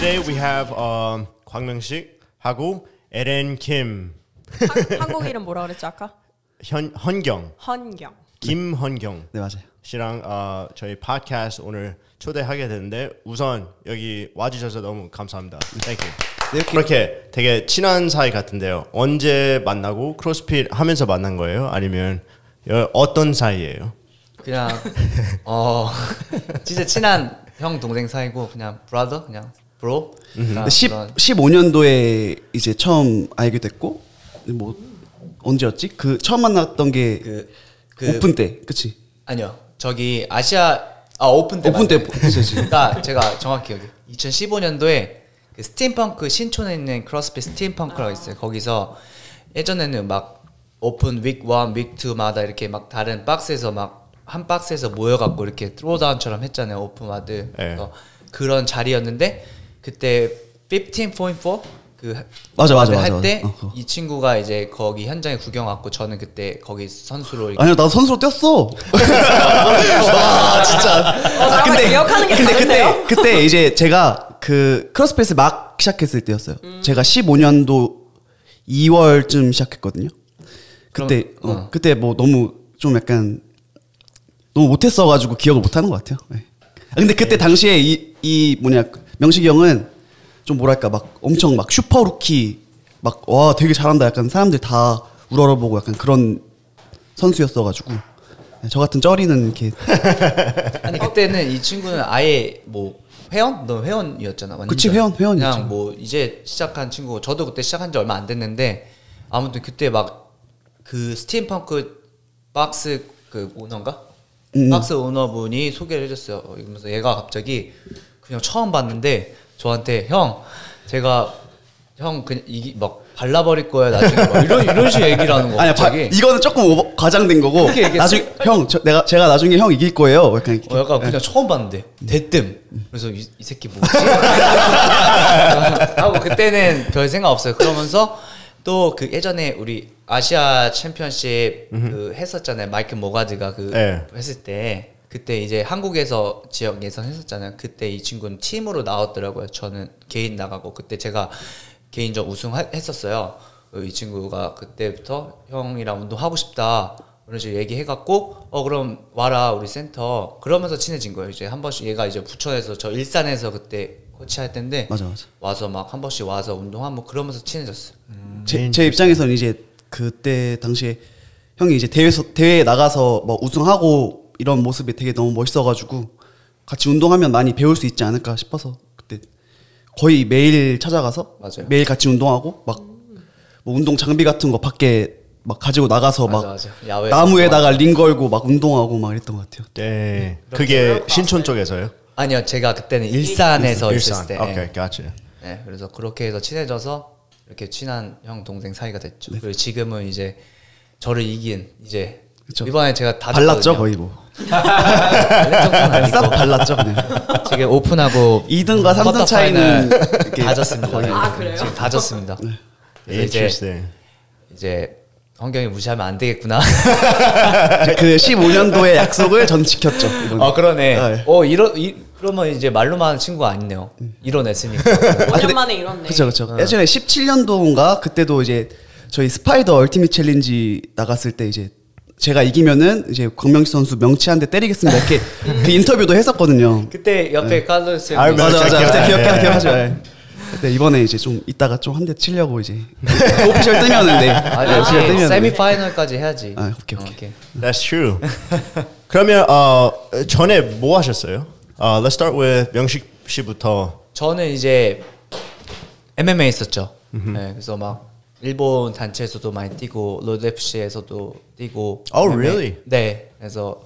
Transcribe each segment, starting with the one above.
today we have 광명식 하고 에렌 김. 한국 이름 뭐라 그랬지 아까? 헌경. 김헌경. 네 맞아요. 씨랑 저희 팟캐스트 오늘 초대하게 됐는데 우선 여기 와주셔서 너무 감사합니다. Thank you. 네, 그렇게 되게 친한 사이 같은데요. 언제 만나고 크로스핏 하면서 만난 거예요? 아니면 어떤 사이예요? 그냥 진짜 친한 형 동생 사이고 그냥 브라더 그냥 브로. 15년도에 이제 처음 알게 됐고 뭐 언제였지? 그 처음 만났던 게 오픈 때, 그치? 아니요. 저기 아시아 오픈 때. 오픈 때, 그치? 그러니까 제가 정확히 여기 2015년도에 그 스팀펑크 신촌에 있는 크로스핏 스팀펑크라고 있어요. 거기서 예전에는 막 오픈 윅 1, 윅 2마다 이렇게 막 다른 박스에서 막 한 박스에서 모여갖고 이렇게 트로다운처럼 했잖아요. 오픈마드. 그런 자리였는데 그때 15.4 그 맞아. 할 때 이 친구가 이제 거기 현장에 구경 왔고 저는 그때 거기 선수로 아니요 나도 선수로 뛰었어. 와 진짜. 근데 기억하는 게 다른데요? 그때 이제 제가 그 크로스핏을 막 시작했을 때였어요. 제가 15년도 2월쯤 시작했거든요. 그때 그때 뭐 너무 좀 약간 너무 못했어가지고 기억을 못하는 것 같아요. 네. 근데 그때 당시에 이 뭐냐 명식이 형은 좀 뭐랄까 막 엄청 막 슈퍼 루키 막 와 되게 잘한다 약간 사람들 다 우러러보고 약간 그런 선수였어가지고 저 같은 쩌리는 이렇게 아니 그때는 이 친구는 아예 뭐 회원? 너 회원이었잖아. 완전. 그치 회원이었죠. 그냥 뭐 이제 시작한 친구고 저도 그때 시작한 지 얼마 안 됐는데 아무튼 그때 막 그 스팀펑크 박스 그 오너인가? 박스 오너분이 소개를 해줬어요. 이러면서 얘가 갑자기 그냥 처음 봤는데 저한테 형 제가 형 그냥 이게 막 발라버릴 거야 나중에 막 이런 식의 얘기를 하는 거. 아니야 이거는 조금 과장된 거고 나중에 형 제가 나중에 형 이길 거예요. 약간 약간 그냥 처음 봤는데 대뜸 그래서 이 새끼 뭐지? 하고 그때는 별 생각 없어요. 그러면서 또 그 예전에 우리 아시아 챔피언십 그 했었잖아요. 마이클 모가드가 그 했을 때 그때 이제 한국에서 지역 예선 했었잖아요. 그때 이 친구는 팀으로 나왔더라고요. 저는 개인 나가고 그때 제가 개인전 우승했었어요. 이 친구가 그때부터 형이랑 운동하고 싶다 그런 식으로 얘기해갖고 그럼 와라 우리 센터 그러면서 친해진 거예요. 이제 한 번씩 얘가 이제 부천에서 저 일산에서 그때 코치할 때인데 맞아. 와서 막 한 번씩 와서 운동하고 그러면서 친해졌어요. 제 입장에서는 이제 그때 당시에 형이 이제 대회 나가서 뭐 우승하고 이런 모습이 되게 너무 멋있어가지고 같이 운동하면 많이 배울 수 있지 않을까 싶어서 그때 거의 매일 찾아가서 맞아요. 매일 같이 운동하고 막 뭐 운동 장비 같은 거 밖에 막 가지고 나가서 맞아. 막 나무에다가 링 걸고 막 운동하고 막 이랬던 것 같아요. 네. 그게 신촌 쪽에서요? 아니요, 제가 그때는 일산에서 있었을 때. 오케이, gotcha. 네, 그래서 그렇게 해서 친해져서 이렇게 친한 형 동생 사이가 됐죠. 그리고 지금은 이제 저를 이긴 이제 그쵸. 이번에 제가 다 발랐죠 거의 뭐. 싹 발랐죠 그냥. 지금 오픈하고 2등과 3등 차이는 다 졌습니다. 아 그래요? 지금 다 졌습니다. 이제 환경이 무시하면 안 되겠구나. 그 15년도의 약속을 전 지켰죠. 이번에. 그러네. 그러면 이제 말로만 하는 친구가 아니네요. 이뤄냈으니까. 5년 만에 이뤘네. 그쵸. 예전에 17년도인가 그때도 이제 저희 스파이더 얼티밋 챌린지 나갔을 때 이제 제가 이기면은 이제 광명식 선수 명치 한 대 때리겠습니다 이렇게 그 인터뷰도 했었거든요. 그때 옆에 칼로스 맞아. 그때 기억하죠. 근데 이번에 이제 좀 이따가 좀 한 대 치려고 이제 오피셜 뜨면은 오피셜 뜨면 세미 파이널까지 해야지. 오케이. That's true. 그러면 전에 뭐 하셨어요? Let's start with 명식 씨부터. 저는 이제 MMA 했었죠. 네, 그래서 막 일본 단체에서도 많이 뛰고 로드 FC에서도 뛰고. Oh, really? 네, 그래서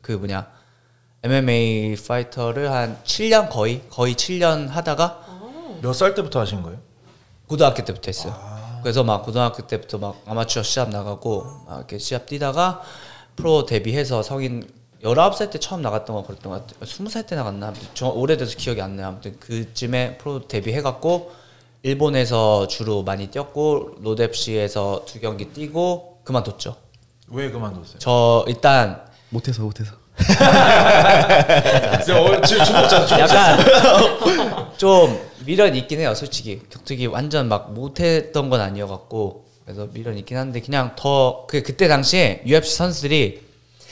MMA 파이터를 한 7년 거의 7년 하다가 몇 살 때부터 하신 거예요? 고등학교 때부터 했어요. 그래서 막 고등학교 때부터 막 아마추어 시합 나가고 막 이렇게 시합 뛰다가 프로 데뷔해서 성인 19살 때 처음 나갔던 거 그랬던 것 같아요. 20살 때 나갔나? 오래돼서 기억이 안 나요. 아무튼 그쯤에 프로 데뷔해갖고 일본에서 주로 많이 뛰었고 로드 FC에서 2경기 뛰고 그만뒀죠. 왜 그만뒀어요? 저 일단 못해서 지금 중독자. 약간 좀 미련 있긴 해요, 솔직히. 격투기 완전 막 못했던 건 아니어갖고 그래서 미련 있긴 한데 그냥 더 그때 당시에 UFC 선수들이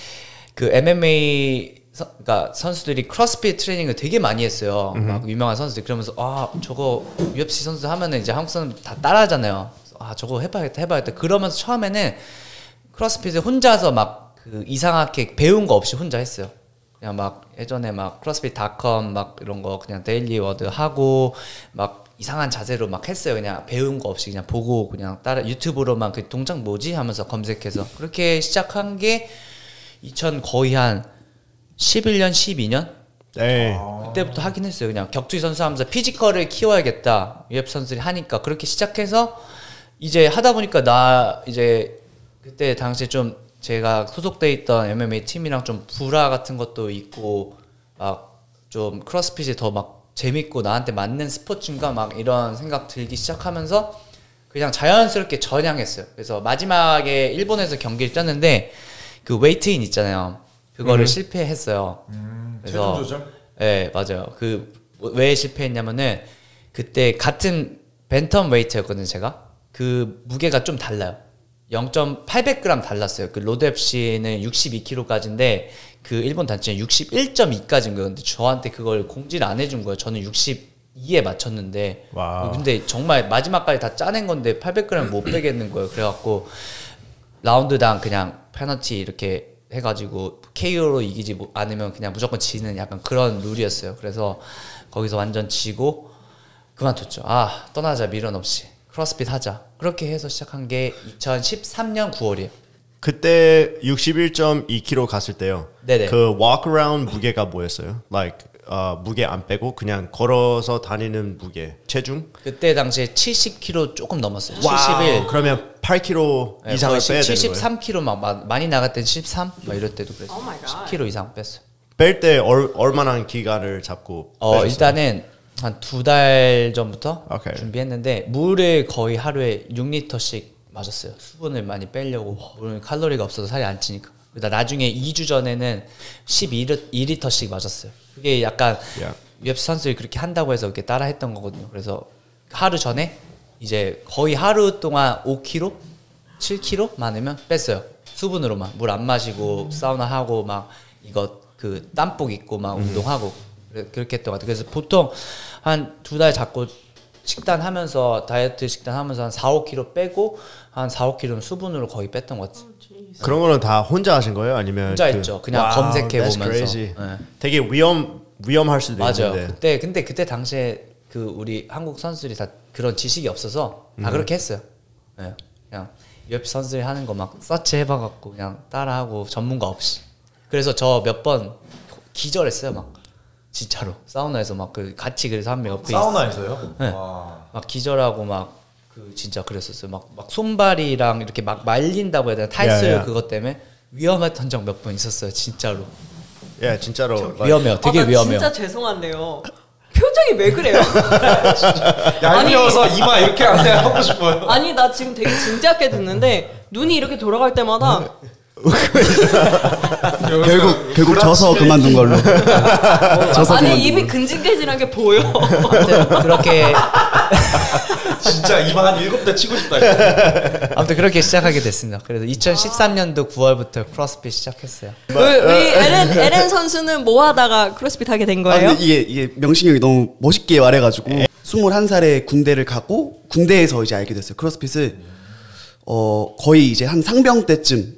그 MMA 그러니까 선수들이 크로스핏 트레이닝을 되게 많이 했어요. 막 유명한 선수들 그러면서 아 저거 UFC 선수 하면은 이제 한국 사람 다 따라하잖아요. 아 저거 해봐야겠다 그러면서 처음에는 크로스핏을 혼자서 막 그 이상하게 배운 거 없이 혼자 했어요. 그냥 막 예전에 막 크로스핏.com 막 이런 거 그냥 데일리 워드 하고 막 이상한 자세로 막 했어요. 그냥 배운 거 없이 그냥 보고 그냥 따라 유튜브로만 그 동작 뭐지 하면서 검색해서 그렇게 시작한 게 2000 거의 한 11년 12년 네. 그때부터 하긴 했어요. 그냥 격투기 선수 하면서 피지컬을 키워야겠다. UFC 선수들이 하니까 그렇게 시작해서 이제 하다 보니까 나 이제 그때 당시에 좀 제가 소속돼 있던 MMA 팀이랑 좀 불화 같은 것도 있고 막 좀 크로스핏이 더 막 재밌고 나한테 맞는 스포츠인가 막 이런 생각 들기 시작하면서 그냥 자연스럽게 전향했어요. 그래서 마지막에 일본에서 경기를 뛰었는데 그 웨이트인 있잖아요. 그거를 실패했어요. 그래서 체중 조절? 네, 맞아요. 그 왜 실패했냐면은 그때 같은 벤텀 웨이트였거든요, 제가. 그 무게가 좀 달라요. 0.800g 달랐어요. 그 로드앱 씨는 62kg까지인데 그 일본 단체는 61.2까지인 거예요. 근데 저한테 그걸 공지를 안 해준 거예요. 저는 62에 맞췄는데 와우. 근데 정말 마지막까지 다 짜낸 건데 800g 못 빼겠는 거예요. 그래갖고 라운드당 그냥 페널티 이렇게 해가지고 KO로 이기지 않으면 그냥 무조건 지는 약간 그런 룰이었어요. 그래서 거기서 완전 지고 그만뒀죠. 아 떠나자 미련 없이 크로스핏 하자. 그렇게 해서 시작한 게 2013년 9월이에요. 그때 61.2kg 갔을 때요. 네네. 그 walk around 무게가 뭐였어요? Like 무게 안 빼고 그냥 걸어서 다니는 무게 체중? 그때 당시에 70kg 조금 넘었어요. 와우. 71. 그러면 8kg 네, 이상을 거의 빼야 되는 거예요. 73kg 막 많이 나갈 땐 13? 막 이럴 때도 그랬어요. Oh my God. 10kg 이상 뺐어요. 뺄 때 얼마나 기간을 잡고 빼셨어요? 일단은 한 2달 전부터 오케이. 준비했는데 물을 거의 하루에 6리터씩 마셨어요. 수분을 많이 빼려고. 물은 칼로리가 없어서 살이 안 찌니까. 그러다 나중에 2주 전에는 2리터씩 마셨어요. 그게 약간 UFC 선수들이 그렇게 한다고 해서 그렇게 따라 했던 거거든요. 그래서 하루 전에 이제 거의 하루 동안 5kg? 7kg 많으면 뺐어요. 수분으로만. 물 안 마시고 사우나 하고 막 이거 그 땀복 입고 막 운동하고 그렇게 했던 것 같아요. 그래서 보통 한 2달 잡고 식단 하면서 다이어트 식단 하면서 한 4, 5kg 빼고 한 4, 5kg는 수분으로 거의 뺐던 것 같아요. 그런 거는 다 혼자 하신 거예요? 아니면 혼자 했죠. 그냥 와우, 검색해 that's 보면서. crazy. 네. 되게 위험할 수도 맞아요. 있는데. 근데 그때 당시에 그 우리 한국 선수들이 다 그런 지식이 없어서 다 그렇게 했어요. 네. 그냥 UFC 선수들이 하는 거 막 서치 해봐갖고 그냥 따라하고 전문가 없이. 그래서 저 몇 번 기절했어요, 막 진짜로 사우나에서 막 그 같이 그래서 한 명 옆에 사우나에서요? 네. 막 기절하고 막 그 진짜 그랬었어요. 막 손발이랑 이렇게 막 말린다고 해야 되나 탈수 그것 때문에 위험했던 적 몇 번 있었어요, 진짜로. 예, 진짜로. 위험해요, 되게 나 위험해요. 진짜 죄송한데요. 표정이 왜 그래요? 얄미워서 이마 이렇게 안 돼 하고 싶어요. 아니 나 지금 되게 진지하게 듣는데 눈이 이렇게 돌아갈 때마다 결국 져서 그만둔 걸로. 아니 입이 근질근질한 게 보여. 그렇게 진짜 이마 한 7대 치고 싶다. 아무튼 그렇게 시작하게 됐습니다. 그래서 2013년도 9월부터 크로스핏 시작했어요. 우리 에렌 선수는 뭐 하다가 크로스핏 하게 된 거예요? 근데 이게 명식이 형이 너무 멋있게 말해가지고 21살에 군대를 가고 군대에서 이제 알게 됐어요. 크로스핏을 거의 이제 한 상병 때쯤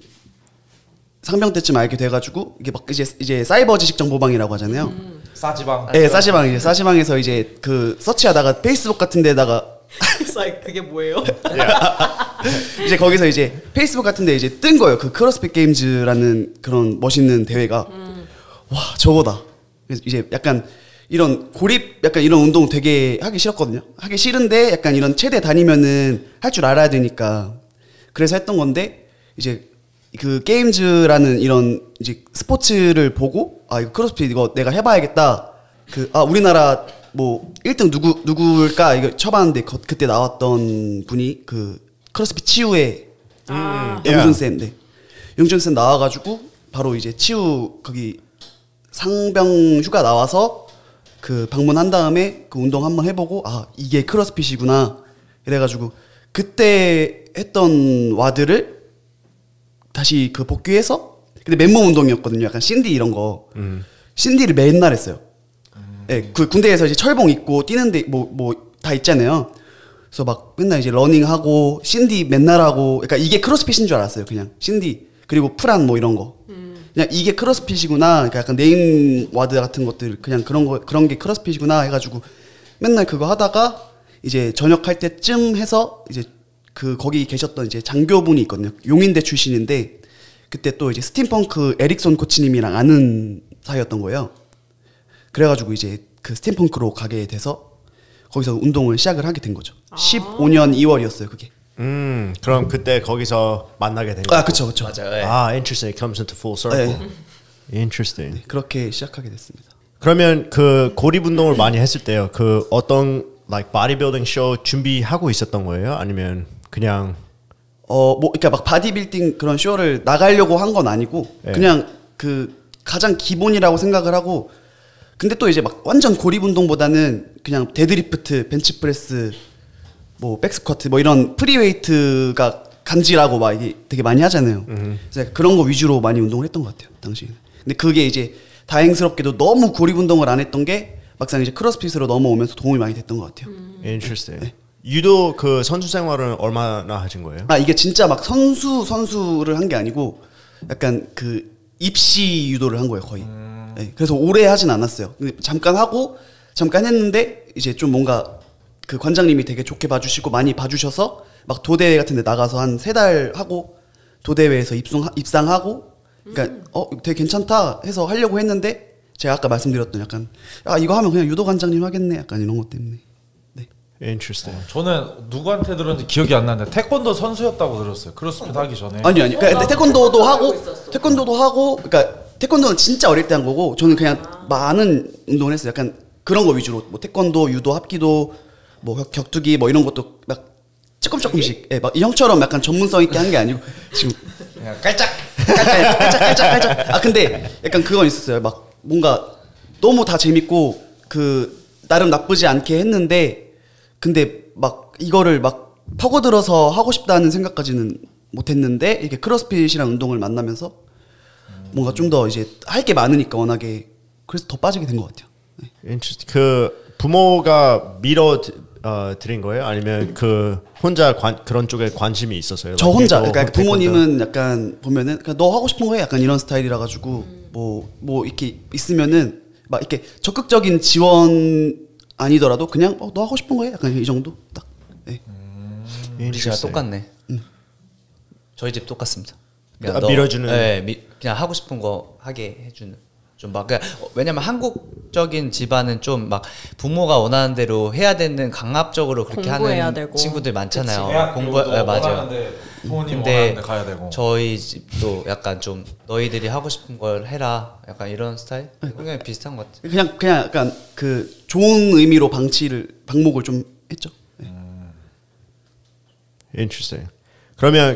알게 돼가지고 이게 막 이제 사이버 지식 정보방이라고 하잖아요. 싸지방. 네, 싸시방에서 이제 그 서치하다가 페이스북 같은 데다가 그게 뭐예요? 이제 거기서 이제 페이스북 같은 데 이제 뜬 거예요. 그 크로스핏 게임즈라는 그런 멋있는 대회가. 와, 저거다. 그래서 이제 약간 이런 고립 약간 이런 운동 되게 하기 싫었거든요. 하기 싫은데 약간 이런 체대 다니면은 할 줄 알아야 되니까 그래서 했던 건데 이제 그 게임즈라는 이런 이제 스포츠를 보고 이거 크로스핏 이거 내가 해봐야겠다. 우리나라 뭐 1등 누구일까 이거 쳐봤는데 그때 나왔던 분이 그 크로스핏 치유의 영준 쌤인데 영준 쌤 나와가지고 바로 이제 치유 거기 상병 휴가 나와서 그 방문한 다음에 그 운동 한번 해보고 아 이게 크로스핏이구나 이래가지고 그때 했던 와드를 다시 그 복귀해서 근데 맨몸 운동이었거든요. 약간 신디 이런 거 신디를 맨날 했어요. 네, 그 군대에서 이제 철봉 입고 뛰는데 뭐 다 있잖아요. 그래서 막 맨날 이제 러닝하고 신디 맨날 하고 그러니까 이게 크로스핏인 줄 알았어요. 그냥 신디 그리고 프란 뭐 이런 거 그냥 이게 크로스핏이구나. 그러니까 약간 네임 와드 같은 것들 그냥 그런 게 크로스핏이구나 해가지고 맨날 그거 하다가 이제 전역할 때쯤 해서 이제 그 거기 계셨던 이제 장교분이 있거든요. 용인대 출신인데 그때 또 이제 스팀펑크 에릭손 코치님이랑 아는 사이였던 거예요. 그래가지고 이제 그 스팀펑크로 가게 돼서 거기서 운동을 시작을 하게 된 거죠. 15년 2월이었어요, 그게. 그럼 그때 거기서 만나게 된 거예요. 아, 그쵸. 맞아요. 네. Interesting. It comes into full circle. Interesting. 네, 그렇게 시작하게 됐습니다. 그러면 그 고립 운동을 많이 했을 때요. 그 어떤 like bodybuilding 쇼 준비하고 있었던 거예요? 아니면 그냥 뭐 그러니까 막 바디빌딩 그런 쇼를 나가려고 한 건 아니고 그냥 그 가장 기본이라고 생각을 하고 근데 또 이제 막 완전 고립 운동보다는 그냥 데드리프트, 벤치프레스, 뭐 백스쿼트 뭐 이런 프리웨이트가 간지라고 막 이게 되게 많이 하잖아요. 그래서 그런 거 위주로 많이 운동을 했던 것 같아요, 당시에. 근데 그게 이제 다행스럽게도 너무 고립 운동을 안 했던 게 막상 이제 크로스핏으로 넘어오면서 도움이 많이 됐던 것 같아요. Interesting. 네. 유도 그 선수 생활은 얼마나 하신 거예요? 아 이게 진짜 막 선수를 한 게 아니고 약간 그 입시 유도를 한 거예요, 거의. 네, 그래서 오래 하진 않았어요. 근데 잠깐 했는데 이제 좀 뭔가 그 관장님이 되게 좋게 봐주시고 많이 봐주셔서 막 도대회 같은 데 나가서 한 3달 하고 도대회에서 입상하고 그러니까 되게 괜찮다 해서 하려고 했는데 제가 아까 말씀드렸던 약간 이거 하면 그냥 유도 관장님 하겠네 약간 이런 것 때문에. 네. Interesting. 저는 누구한테 들었는지 기억이 안 나는데 태권도 선수였다고 들었어요. 크로스핏 하기 전에. 아니. 그러니까 태권도도 하고 그러니까 태권도는 진짜 어릴 때 한 거고 저는 그냥 많은 운동을 했어요. 약간 그런 거 위주로 뭐 태권도, 유도, 합기도, 뭐 격투기 뭐 이런 것도 막 조금씩 막 이 형처럼 약간 전문성 있게 한 게 아니고 지금 그냥 깔짝. 아 근데 약간 그건 있었어요. 막 뭔가 너무 다 재밌고 그 나름 나쁘지 않게 했는데 근데 막 이거를 막 파고들어서 하고 싶다는 생각까지는 못했는데 이게 크로스핏이라는 운동을 만나면서 뭔가 좀 더 이제 할 게 많으니까 워낙에 그래서 더 빠지게 된 것 같아요. 네. Interesting. 그 부모가 밀어 드린 거예요? 아니면 그 혼자 그런 쪽에 관심이 있었어요? 저 혼자. 그러니까 부모님은 약간 보면은 그냥 너 하고 싶은 거 해 약간 이런 스타일이라 가지고 뭐 이렇게 있으면은 막 이렇게 적극적인 지원 아니더라도 그냥 너 하고 싶은 거 해 약간 이 정도 딱. 네. 우리 집이랑 똑같네. 저희 집 똑같습니다. 밀어주는. 네, 그냥 하고 싶은 거 하게 해주는. 좀 막 왜냐면 한국적인 집안은 좀 막 부모가 원하는 대로 해야 되는 강압적으로 그렇게 하는 되고. 친구들 많잖아요. 맞아요. 부모님 원하는데 가야 되고. 저희 집도 약간 좀 너희들이 하고 싶은 걸 해라. 약간 이런 스타일. 굉장히 비슷한 것 같아요. 그냥 약간 그 좋은 의미로 방목을 좀 했죠. 네. Interesting. 그러면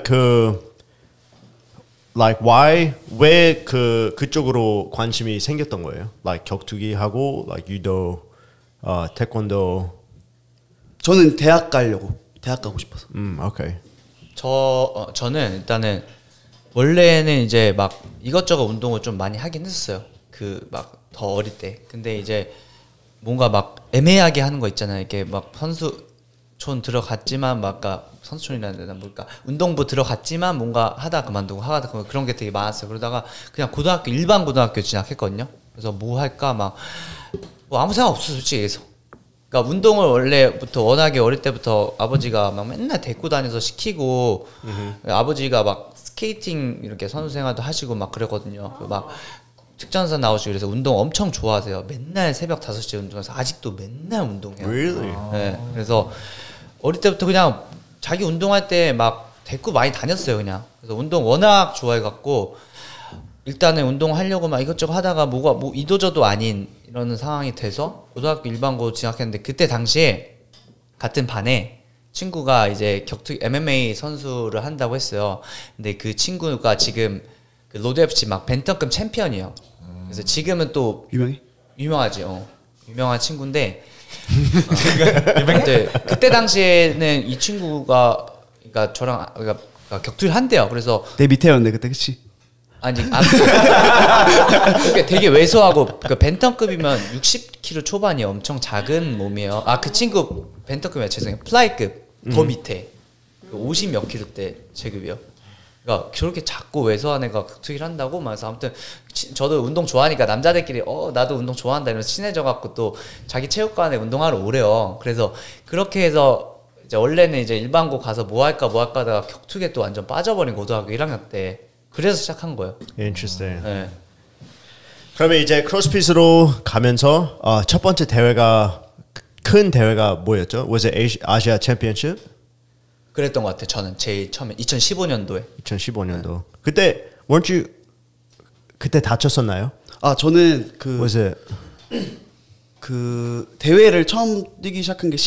왜 그쪽으로 관심이 생겼던 거예요? Like 격투기 하고 유도, 태권도. 저는 대학 가고 싶어서. 오케이. 저는 일단은 원래는 이제 막 이것저것 운동을 좀 많이 하긴 했었어요. 그 막 더 어릴 때. 근데 이제 뭔가 막 애매하게 하는 거 있잖아요. 이게 막 선수촌 들어갔지만 막 선수촌이라는 데는 뭘까 운동부 들어갔지만 뭔가 하다 그만두고 그런 게 되게 많았어요. 그러다가 그냥 일반 고등학교 진학했거든요. 그래서 뭐 할까 막 뭐 아무 생각 없어 솔직히 얘기해서. 그러니까 운동을 원래부터 워낙에 어릴 때부터 아버지가 막 맨날 데리고 다녀서 시키고 아버지가 막 스케이팅 이렇게 선수 생활도 하시고 막 그랬거든요. 막 특전사 나오시고 그래서 운동 엄청 좋아하세요. 맨날 새벽 5시에 운동해서 아직도 맨날 운동해요. Really? 네, 그래서 어릴 때부터 그냥 자기 운동할 때 막 데리고 많이 다녔어요 그냥. 그래서 운동 워낙 좋아해갖고 일단은 운동하려고 막 이것저것 하다가 뭐 이도저도 아닌 이런 상황이 돼서 고등학교 일반고 진학했는데 그때 당시에 같은 반에 친구가 이제 MMA 선수를 한다고 했어요. 근데 그 친구가 지금 그 로드 FC 막 벤턴급 챔피언이에요. 그래서 지금은 또 유명해? 유명하지. 유명한 친구인데 그때 당시에는 이 친구가 그러니까 저랑 그러니까 격투를 한대요. 그래서 내 밑에였네 그때 그치? 아니 되게 왜소하고 그 벤턴급이면 60kg 초반이 엄청 작은 몸이에요. 그 친구 벤턴급이야 죄송해요. 플라이급 더 밑에 50 몇 킬로대 체급이요. 그러니까 저렇게 작고 왜소한 애가 격투기를 한다고 말해서 아무튼 저도 운동 좋아하니까 남자들끼리 나도 운동 좋아한다 이러면서 친해져 갖고 또 자기 체육관에 운동하러 오래요. 그래서 그렇게 해서 이제 원래는 이제 일반고 가서 뭐 할까 하다가 격투기에 또 완전 빠져버린 고등학교 1학년 때 그래서 시작한 거예요. Interesting. 네. 그러면 이제 크로스핏으로 가면서 첫 번째 대회가 큰 대회가 뭐였죠? Was it 아시아 챔피언십? 그랬던 것 같아요. 저는 제일 처음에 2015년도에. 2015년도. 그때 weren't you 그때 다쳤었나요? 저는 Was it? 그 대회를 처음 뛰기 시작한 게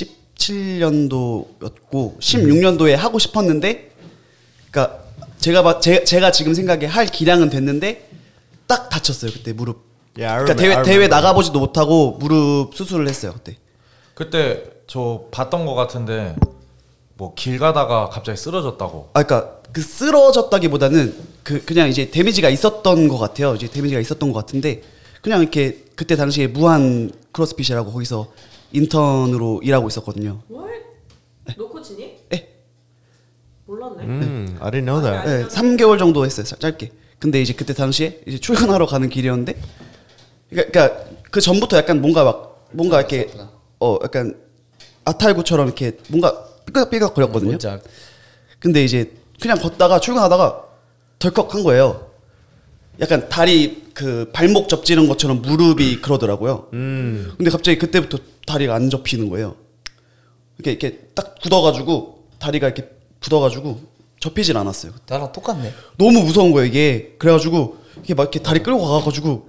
17년도였고 16년도에 하고 싶었는데 그러니까 제가 지금 생각에 할 기량은 됐는데 딱 다쳤어요 그때 무릎. Yeah, 그러니까 대회 나가보지도 못하고 무릎 수술을 했어요 그때. 그때 저 봤던 거 같은데 뭐 길 가다가 갑자기 쓰러졌다고. 그러니까 그 쓰러졌다기보다는 그냥 이제 데미지가 있었던 것 같아요. 이제 데미지가 있었던 것 같은데 그냥 이렇게 그때 당시에 무한 크로스핏이라고 거기서 인턴으로 일하고 있었거든요. What? 너 코치니? 네. 몰랐네. I didn't know that. 네, 3개월 정도 했어요. 짧게. 근데 이제 그때 당시에 이제 출근하러 가는 길이었는데 그러니까 그 전부터 약간 뭔가 이렇게 약간 아탈구처럼 이렇게 뭔가 삐걱삐걱 거렸거든요. 근데 이제 그냥 걷다가 출근하다가 덜컥한 거예요. 약간 다리 그 발목 접지는 것처럼 무릎이 그러더라고요. 근데 갑자기 그때부터 다리가 안 접히는 거예요. 이렇게 딱 굳어가지고 다리가 이렇게 굳어가지고 접히질 않았어요. 나랑 똑같네. 너무 무서운 거예요 이게. 그래가지고 이게 막 이렇게 다리 끌고 가가지고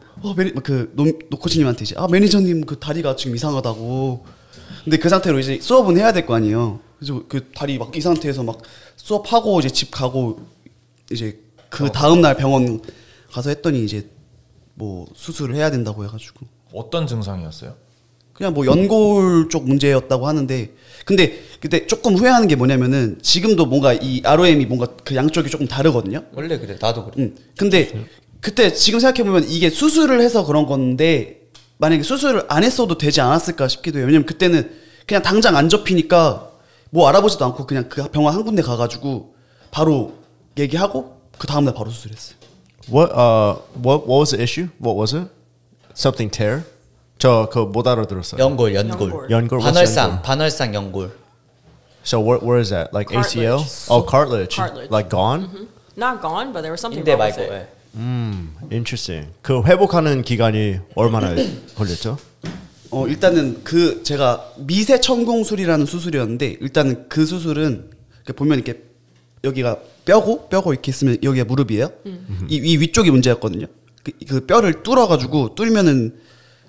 노코치님한테 이제 매니저님 그 다리가 지금 이상하다고. 근데 그 상태로 이제 수업은 해야 될 거 아니에요. 그래서 그 다리 막 이 상태에서 막 수업하고 이제 집 가고 이제 그 다음 날 병원 가서 했더니 이제 뭐 수술을 해야 된다고 해가지고. 어떤 증상이었어요? 그냥 뭐 연골 쪽 문제였다고 하는데 근데 그때 조금 후회하는 게 뭐냐면은 지금도 뭔가 이 ROM이 뭔가 그 양쪽이 조금 다르거든요. 원래 그래. 나도 그래. 근데 그때 지금 생각해보면 이게 수술을 해서 그런 건데 만약에 수술을 안 했어도 되지 않았을까 싶기도 해요. 왜냐면 그때는 그냥 당장 안 접히니까 뭐 알아보지도 않고 그냥 그 병원 한 군데 가가지고 바로 얘기하고 그 다음날 바로 수술했어요. What was the issue? What was it? Something tear? 저 그거 못 알아들었어요. 연골. 연골. 반월상 연골. So where is that? Like ACL? Cartilage. Oh, cartilage. Cartilage. Like gone? Not gone, but there was something 인대 wrong with 말고. it. 예. Interesting. 그 회복하는 기간이 얼마나 걸렸죠? 일단은 그 제가 미세 천공술이라는 수술이었는데 일단은 그 수술은 보면 이렇게 여기가 뼈고 이렇게 있으면 여기가 무릎이에요. 이 위쪽이 문제였거든요. 그 뼈를 뚫어가지고 뚫면은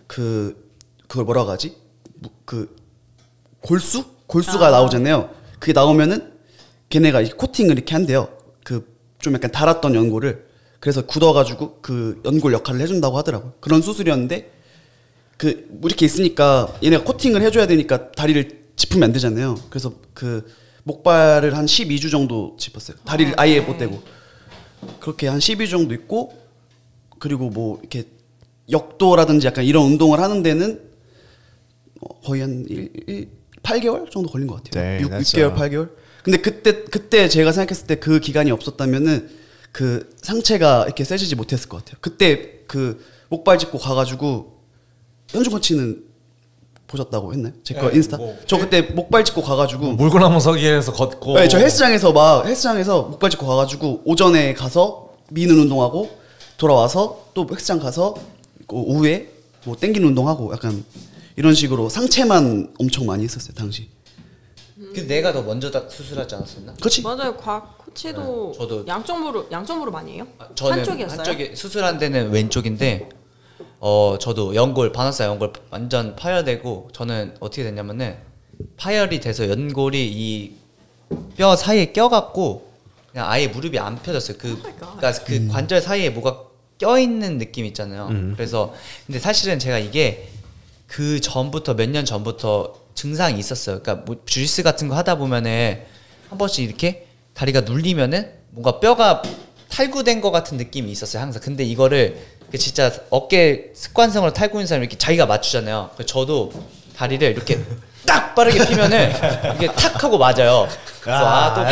그걸 뭐라고 하지? 그 골수가 나오잖아요. 그게 나오면은 걔네가 이렇게 코팅을 이렇게 한대요. 그 좀 약간 달았던 연골을. 그래서 굳어가지고 그 연골 역할을 해준다고 하더라고요. 그런 수술이었는데 뭐 이렇게 있으니까 얘네가 코팅을 해줘야 되니까 다리를 짚으면 안 되잖아요. 그래서 그 목발을 한 12주 정도 짚었어요. 다리를 아예 못 대고. 그렇게 한 12주 정도 있고 그리고 뭐 이렇게 역도라든지 약간 이런 운동을 하는 데는 거의 한 8개월 정도 걸린 것 같아요. Dang, 6개월, 8개월. 근데 그때 제가 생각했을 때 그 기간이 없었다면은 그 상체가 이렇게 세지지 못했을 것 같아요. 그때 그 목발 짚고 가가지고 현중 코치는 보셨다고 했나요? 제 거 인스타? 저 그때 목발 짚고 가가지고 물구나무 서기에서 걷고. 네, 저 헬스장에서 목발 짚고 가가지고 오전에 가서 미는 운동하고 돌아와서 또 헬스장 가서 오후에 뭐 땡기는 운동하고 약간 이런 식으로 상체만 엄청 많이 했었어요 당시. 근데 내가 더 먼저 수술하지 않았었나? 그렇지. 맞아요. 곽 코치도 네, 저도 양쪽 무릎 아니에요? 저는 한쪽이었어요? 한쪽에 수술한 데는 왼쪽인데 저도 반월상 연골 완전 파열되고 저는 어떻게 됐냐면은 파열이 돼서 연골이 이 뼈 사이에 껴갖고 그냥 아예 무릎이 안 펴졌어요. 그러니까 그 관절 사이에 뭐가 껴있는 느낌 있잖아요. 그래서 근데 사실은 제가 이게 그 전부터 몇 년 전부터 증상이 있었어요. 그러니까 뭐 주짓수 같은 거 하다 보면은 한 번씩 이렇게 다리가 눌리면은 뭔가 뼈가 탈구된 것 같은 느낌이 있었어요 항상. 근데 이거를 진짜 어깨 습관성으로 탈구 있는 사람이 이렇게 자기가 맞추잖아요. 저도 다리를 이렇게 딱 빠르게 피면은 이게 탁 하고 맞아요. 그래서 또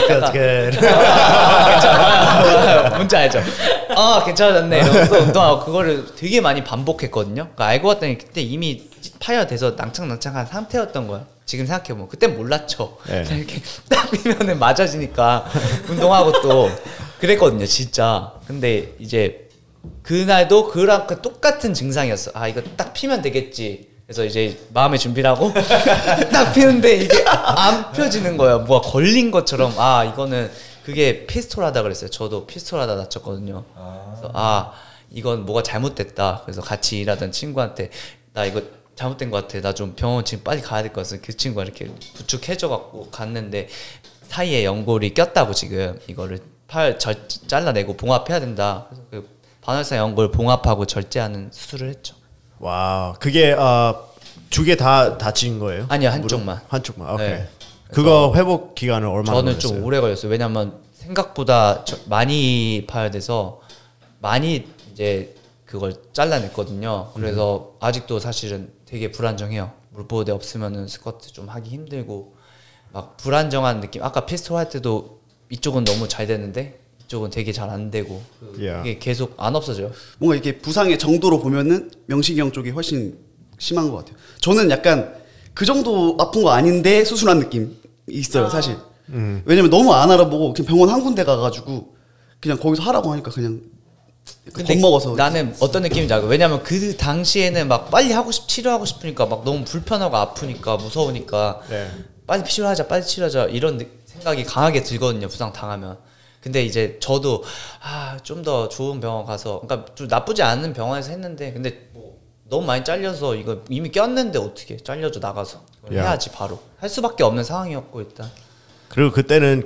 괜찮아. 뭔지 알죠? 괜찮아졌네. 이러면서 운동하고 그거를 되게 많이 반복했거든요. 그러니까 알고 봤더니 그때 이미 파열돼서 낭창낭창한 상태였던 거야. 지금 생각해보면 그땐 몰랐죠. 네. 이렇게 딱 피면은 맞아지니까 운동하고 또 그랬거든요, 진짜. 근데 이제 그날도 그랑 똑같은 증상이었어. 이거 딱 피면 되겠지. 그래서 이제 마음의 준비를 하고 딱 피는데 이게 안 펴지는 거예요. 뭐가 걸린 것처럼. 이거는 그게 피스톨하다 그랬어요. 저도 피스톨하다 다쳤거든요. 그래서 이건 뭐가 잘못됐다. 그래서 같이 일하던 친구한테 나 이거 잘못된 것 같아. 나 좀 병원 지금 빨리 가야 될 것 같아서 그 친구가 이렇게 부축해줘갖고 갔는데 사이에 연골이 꼈다고 지금 이거를 잘라내고 봉합해야 된다. 그래서 그 반월사 연골 봉합하고 절제하는 수술을 했죠. 와, 그게 두 개 다 다친 거예요? 아니요, 한쪽만. 한쪽만. 오케이. 네. 그거 회복 기간은 얼마나 저는 걸렸어요? 좀 오래 걸렸어요. 왜냐면 생각보다 많이 파열돼서 많이 이제 그걸 잘라냈거든요. 그래서 아직도 사실은 되게 불안정해요. 물보호대 없으면은 스쿼트 좀 하기 힘들고 막 불안정한 느낌. 아까 피스톨 할 때도 이쪽은 너무 잘 되는데 이쪽은 되게 잘 안 되고 이게 계속 안 없어져요. 뭔가 이렇게 부상의 정도로 보면은 명식이 형 쪽이 훨씬 심한 것 같아요. 저는 약간 그 정도 아픈 거 아닌데 수술한 느낌이 있어요, 사실. 왜냐면 너무 안 알아보고 그냥 병원 한 군데 가가지고 그냥 거기서 하라고 하니까 그냥 겁먹어서. 나는 어떤 느낌인지 알고. 왜냐면 그 당시에는 막 빨리 치료하고 싶으니까 막 너무 불편하고 아프니까 무서우니까 빨리 치료하자 이런 생각이 강하게 들거든요, 부상 당하면. 근데 이제 저도 좀 더 좋은 병원 가서, 그러니까 좀 나쁘지 않은 병원에서 했는데, 근데 뭐 너무 많이 잘려서 이거 이미 꼈는데 어떻게 잘려져 나가서 해야지 바로 할 수밖에 없는 상황이었고 일단. 그리고 그때는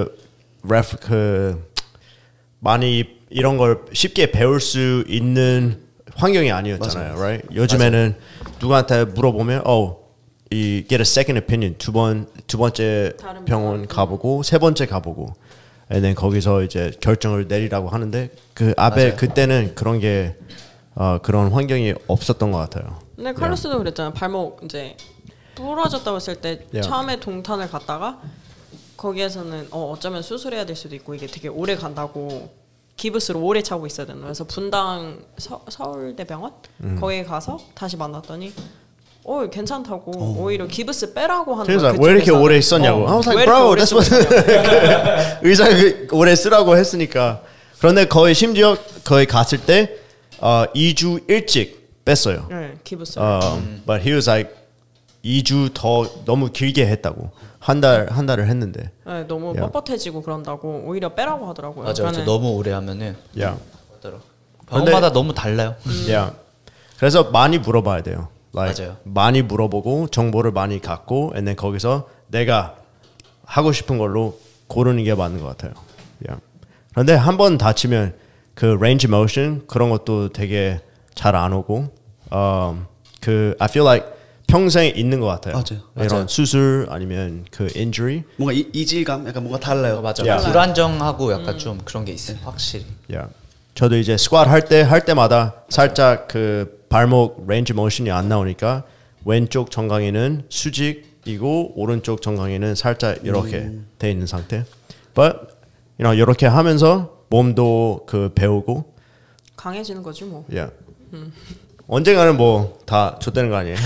많이 이런 걸 쉽게 배울 수 있는 환경이 아니었잖아요, 맞아. right? 요즘에는 누구한테 물어보면 get a second opinion, 두 번째 병원 가보고 세 번째 가보고, and then 거기서 이제 결정을 내리라고 하는데 그때는 그런 게 그런 환경이 없었던 것 같아요. 근데 칼로스도 그랬잖아요. 발목 이제 부러졌다고 했을 때 처음에 동탄을 갔다가 거기에서는 어쩌면 수술해야 될 수도 있고 이게 되게 오래 간다고 기부스로 오래 차고 있어야 되는. 그래서 분당 서울대병원 거기에 가서 다시 만났더니 괜찮다고 오히려 기부스 빼라고 하는 거예요. 왜 이렇게 오래 있었냐고. I was like, bro, that's what 의사가 오래 쓰라고 했으니까. 그런데 심지어 거의 갔을 때 2주 일찍 뺐어요. 네, 기부스. But he was like 2주 더 너무 길게 했다고. 한 달을 했는데. 네, 너무 뻣뻣해지고 그런다고 오히려 빼라고 하더라고요. 맞아요. 저 너무 오래 하면은 병원마다 너무 달라요. 그래서 많이 물어봐야 돼요. 맞아요. 많이 물어보고 정보를 많이 갖고, and then 거기서 내가 하고 싶은 걸로 고르는 게 맞는 것 같아요. 그런데 한 번 다치면 그 range of motion 그런 것도 되게 잘 안 오고, I feel like 평생 있는 것 같아요. 이런 수술 아니면 그 injury. 뭔가 이질감, 약간 뭔가 달라요. 맞아요. 불안정하고 약간 좀 그런 게 있어요, 확실히. 저도 이제 스쿼트 할 때마다 살짝 그 발목 레인지 모션이 안 나오니까 왼쪽 정강이는 수직이고 오른쪽 정강이는 살짝 이렇게 돼 있는 상태. But 이렇게 하면서 몸도 배우고 강해지는 거지 뭐. 언젠가는 뭐 다 좆되는 거 아니에요?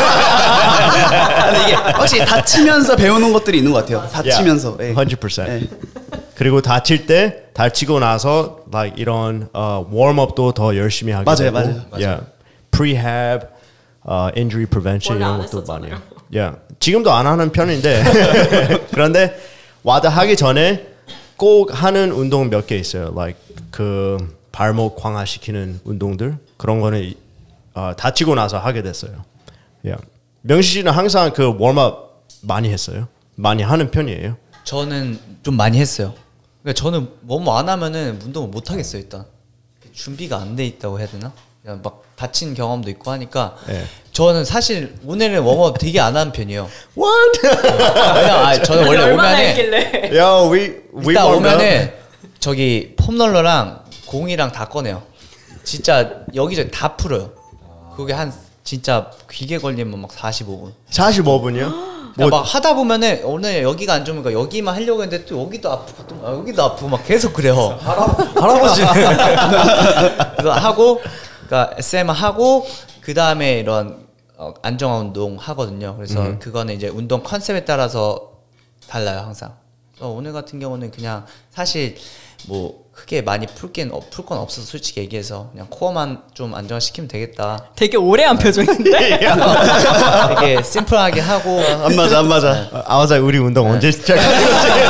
근데 이게 확실히 다치면서 배우는 것들이 있는 것 같아요. 다치면서. 100%. 그리고 다치고 나서 like 이런 웜업도 더 열심히 하게 되고. 맞아요. Prehab, injury prevention 이런 것도 많이 해요. 지금도 안 하는 편인데 그런데 와드 하기 전에 꼭 하는 운동 몇 개 있어요. Like 그 발목 강화시키는 운동들 그런 거는 다치고 나서 하게 됐어요. 명시 씨는 항상 그 웜업 많이 했어요? 많이 하는 편이에요? 저는 좀 많이 했어요. 그러니까 저는 안 하면은 운동을 못 하겠어요. 일단 준비가 안 돼 있다고 해야 되나? 그냥 막 다친 경험도 있고 하니까 네. 저는 사실 오늘은 웜업 되게 안 하는 편이에요. What? 왜냐 저는 원래 얼마나 오면은 했길래? Yo, we 일단 warmed up. 오면은 저기 폼롤러랑 공이랑 다 꺼내요. 진짜 여기저기 다 풀어요. 그게 한 진짜 귀게 걸리면 막 45분. 45분이요? 막 하다 보면은 오늘 여기가 안 좋으니까 여기만 하려고 했는데 또 여기도 아프고 또 여기도 아프고 막 계속 그래요. 할아버지. 그래서 하고 그러니까 SM 하고 그 다음에 이런 안정화 운동 하거든요. 그래서 그거는 이제 운동 컨셉에 따라서 달라요 항상. 그래서 오늘 같은 경우는 그냥 사실 뭐 크게 많이 풀 건 없어서 솔직히 얘기해서 그냥 코어만 좀 안정화시키면 되겠다. 되게 오래 한 표정인데. 되게 심플하게 하고. 안 맞아. I was like, 우리 운동 언제 시작하는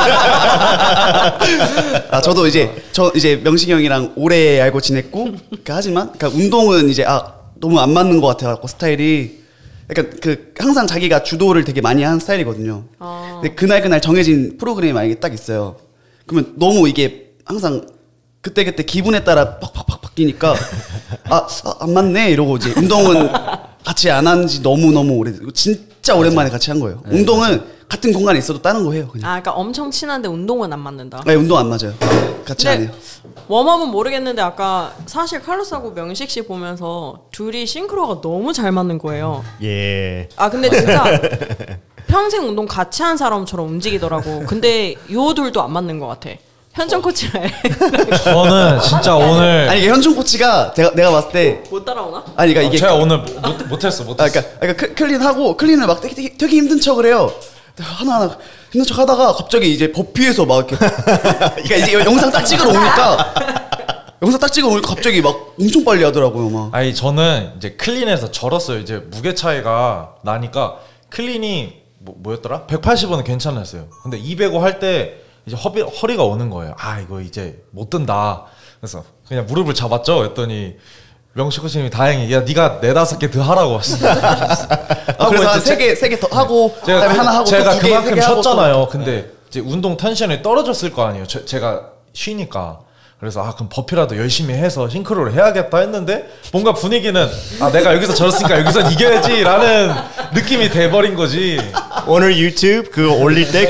거지? 저도 저 이제 명식이 형이랑 오래 알고 지냈고, 하지만 운동은 이제 너무 안 맞는 것 같아갖고 스타일이. 약간 항상 자기가 주도를 되게 많이 하는 스타일이거든요. 근데 그날 정해진 프로그램이 만약에 딱 있어요. 그러면 너무 이게 항상 그때 기분에 따라 팍팍팍 바뀌니까 안 맞네 이러고 이제 운동은 같이 안 한 지 너무 오래 진짜 오랜만에 같이 한 거예요. 네, 운동은 같은 공간에 있어도 다른 거 해요. 그냥. 그러니까 엄청 친한데 운동은 안 맞는다. 네, 운동 안 맞아요. 같이 안 해요. 웜업은 모르겠는데 아까 사실 칼로스하고 명식 씨 보면서 둘이 싱크로가 너무 잘 맞는 거예요. 예. 근데 진짜 평생 운동 같이 한 사람처럼 움직이더라고. 근데 요 둘도 안 맞는 것 같아. 현정 코치랑 저는 진짜 오늘 아니 이게 현중 코치가 내가 봤을 때 못 따라오나? 아니 그러니까 이게 제가 오늘 못했어. 그러니까 클린을 막 되게 힘든 척을 해요. 하나하나 힘든 척 하다가 갑자기 이제 버피에서 막 이렇게 그러니까 이제 영상 딱 찍으러 오니까 갑자기 막 엄청 빨리 하더라고요 막. 아니 저는 이제 클린에서 절었어요. 이제 무게 차이가 나니까 클린이 뭐였더라? 180은 괜찮았어요. 근데 205 할 때 이제 허리가 오는 거예요. 이거 이제 못 든다. 그래서 그냥 무릎을 잡았죠. 했더니 명식 코치님이 다행히 야 네가 4-5개 더 하라고 하시더라고요. 그래서 한 3개 더 하고 그다음에 하나 하고 제가 또 2개, 그만큼 3개 하고 쉬었잖아요. 근데 이제 운동 텐션이 떨어졌을 거 아니에요. 제가 쉬니까. 그래서 그럼 버피라도 열심히 해서 싱크로를 해야겠다 했는데 뭔가 분위기는 내가 여기서 졌으니까 여기서 이겨야지 라는 느낌이 돼버린 거지. 오늘 유튜브 올릴 때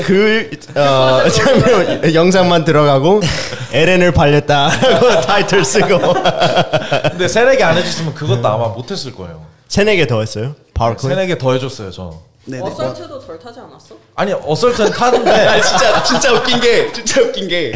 장면 영상만 들어가고 에렌을 발렸다 하고 타이틀 쓰고. 근데 3-4개 안 해줬으면 그것도 아마 못했을 거예요. 3-4개 더 했어요? 파워클린? 3-4개 더 해줬어요 저. 네네. 어설트도 덜 타지 않았어? 아니 어설트는 타는데 진짜 웃긴 게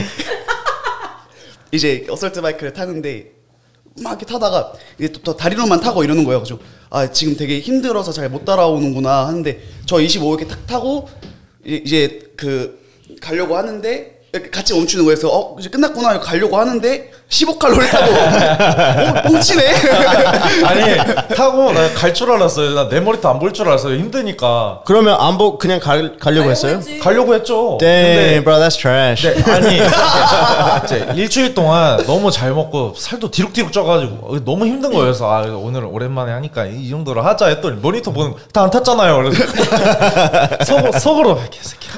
이제 어설트 바이크를 타는데 막 이렇게 타다가 이제 또 다리로만 타고 이러는 거예요. 그래서 지금 되게 힘들어서 잘 못 따라오는구나 하는데 저 25 이렇게 탁 타고 이제 가려고 하는데 이렇게 같이 멈추는 거예요. 그래서 이제 끝났구나 가려고 하는데 15칼로리 타고 뻥치네. 아니 타고 나 갈 줄 알았어요. 나 내 머리도 안 볼 줄 알았어요. 힘드니까. 그러면 안 보고 그냥 가려고 했어요? 가려고 했죠. Damn, bro, that's trash. 아니 이제 일주일 동안 너무 잘 먹고 살도 디룩디룩 쪄가지고 너무 힘든 거예요. 그래서 오늘 오랜만에 하니까 이 정도로 하자 했더니 모니터 보는 다 안 탔잖아요. 그래서 속으로 개새끼야.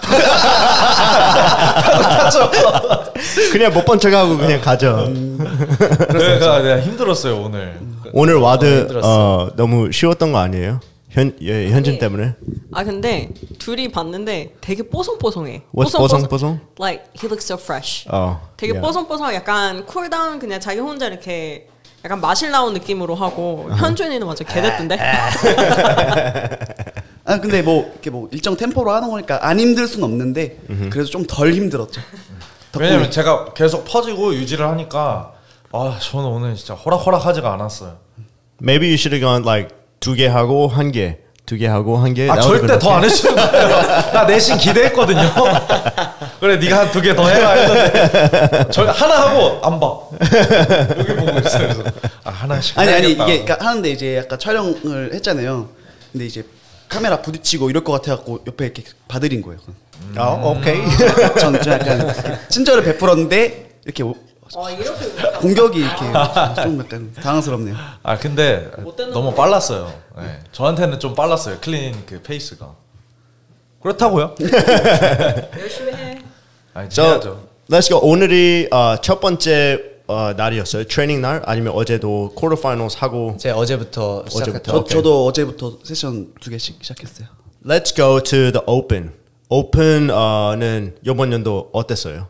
그냥 못 본 척하고 그냥 가죠. 그러니까 내가 힘들었어요 오늘. 오늘 와드 너무 쉬웠던 거 아니에요? 현진 때문에? 근데 둘이 봤는데 되게 뽀송뽀송해. What's 뽀송뽀송? Like he looks so fresh. 되게 yeah. 뽀송뽀송 약간 쿨다운 그냥 자기 혼자 이렇게 약간 마실 나온 느낌으로 하고 현준이는 완전 개됐던데. 근데 이렇게 일정 템포로 하는 거니까 안 힘들 순 없는데 그래도 좀 덜 힘들었죠. 왜냐면 제가 계속 퍼지고 유지를 하니까 저는 오늘 진짜 호락호락하지가 않았어요. Maybe you should have gone like 2개 하고 1개, 2개 하고 1개. 절대 더 안 해주는 거예요. 나 내신 기대했거든요. 그래 네가 한 2개 더 해라 했는데 하나 하고 안 봐. 여기 보고 있어요. 그래서 하나씩. 아니 이게 하는데 이제 약간 촬영을 했잖아요. 근데 이제 카메라 부딪히고 이럴 것 같아갖고 옆에 이렇게 봐드린 거예요. 오케이. 전 약간 친절을 베풀었는데 이렇게 이렇게 공격이 이렇게 좀 약간 당황스럽네요. 근데 너무 빨랐어요. 네. 저한테는 좀 빨랐어요. 클린 페이스가. 그렇다고요? 열심히 해. 해야죠. Let's go. 오늘이 첫 번째 날이었어요? 트레이닝 날 아니면 어제도 쿼터 파이널스 하고? 제 어제부터 시작했죠. 오케이. 저도 어제부터 세션 2개씩 시작했어요. Let's go to the Open. 오픈은 이번 연도 어땠어요?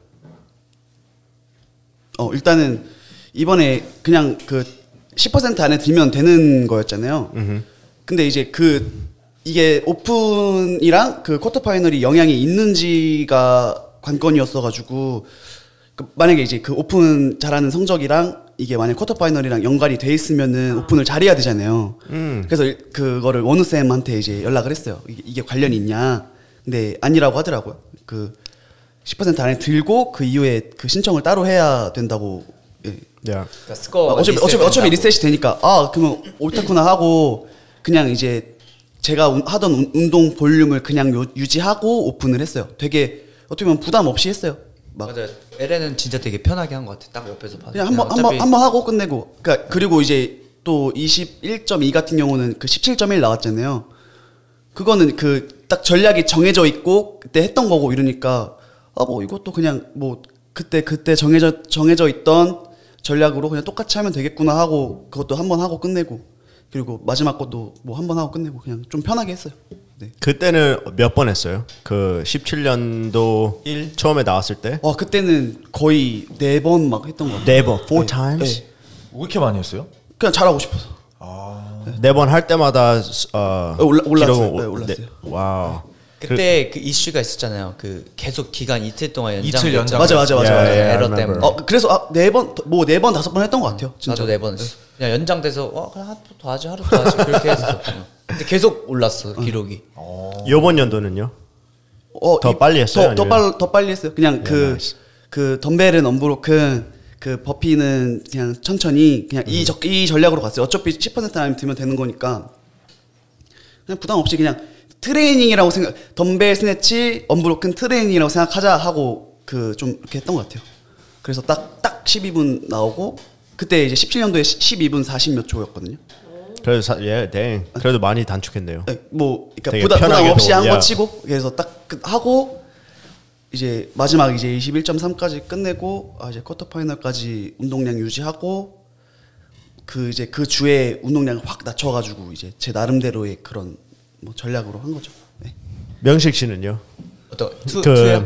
일단은 이번에 그냥 그 10% 안에 들면 되는 거였잖아요. 근데 이제 이게 오픈이랑 그 쿼터 파이널이 영향이 있는지가 관건이었어가지고 만약에 이제 그 오픈 잘하는 성적이랑 이게 만약 쿼터 파이널이랑 연관이 돼 있으면은 오픈을 잘해야 되잖아요. 그래서 그거를 원우 쌤한테 이제 연락을 했어요. 이게 관련이 있냐? 근데 아니라고 하더라고요. 그 10% 안에 들고 그 이후에 그 신청을 따로 해야 된다고. 예. Yeah. 그러니까 스코어 어차피 리셋이 되니까 그러면 옳다구나 하고 그냥 이제 제가 하던 운동 볼륨을 그냥 유지하고 오픈을 했어요. 되게 어떻게 보면 부담 없이 했어요. 맞아요. LN은 진짜 되게 편하게 한 것 같아. 딱 옆에서 봐도. 그냥 한번 하고 끝내고. 그러니까 그리고 이제 또 21.2 같은 경우는 그 17.1 나왔잖아요. 그거는 그 딱 전략이 정해져 있고 그때 했던 거고 이러니까 뭐 이것도 그냥 뭐 그때 정해져 있던 전략으로 그냥 똑같이 하면 되겠구나 하고 그것도 한번 하고 끝내고 그리고 마지막 것도 뭐 한번 하고 끝내고 그냥 좀 편하게 했어요. 네. 그때는 몇 번 했어요? 그 17년도 처음에 나왔을 때? 그때는 거의 4번 막 했던 거 같아요. Never, 4 times? 네. 왜 이렇게 많이 했어요? 그냥 잘하고 싶어서. 4번 할 때마다 올랐어요. 기록은 올랐어요. 와우. 그때 그 이슈가 있었잖아요. 그 계속 기간 이틀 동안 이틀 연장. 연장. 맞아. Yeah, 에러 I 때문에. remember. 그래서 4번, 5번 했던 것 같아요. 진짜. 나도 4번 했어. 그냥 연장돼서 그냥 하루 더 하지 그렇게 했어. 근데 계속 올랐어 기록이. 이번 연도는요? 더 빨리 했어요? 더 빨리 했어요. 그냥 그 덤벨은 언브로큰 그 버피는 그냥 천천히 그냥 이 전략으로 갔어요. 어차피 10% 안에 들면 되는 거니까 그냥 부담 없이 그냥 트레이닝이라고 덤벨 스네치 언브로큰 트레이닝이라고 생각하자 하고 그 좀 이렇게 했던 것 같아요. 그래서 딱 12분 나오고 그때 이제 17년도에 12분 40 몇 초였거든요. 그래도 많이 단축했네요. 네, 뭐 되게 그러니까 부담 없이 한 거 편하게도, 치고 그래서 딱 하고 이제 마지막 이제 21.3까지 끝내고 이제 쿼터 파이널까지 운동량 유지하고 이제 그 주에 운동량을 확 낮춰가지고 이제 제 나름대로의 그런 뭐 전략으로 한 거죠. 네. 명식 씨는요? 투요?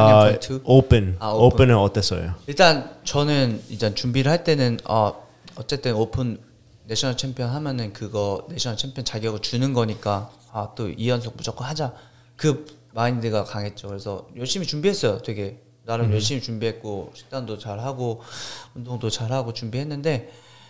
오픈. 오픈은 어땠어요? 일단 저는 일단 준비를 할 때는 어쨌든 오픈 내셔널 챔피언 하면은 그거 내셔널 챔피언 자격을 주는 거니까 또 2연속 무조건 하자. 그 마인드가 강했죠. 그래서 열심히 준비했어요. 되게 나름 열심히 준비했고 식단도 잘 하고 운동도 잘 하고 준비했는데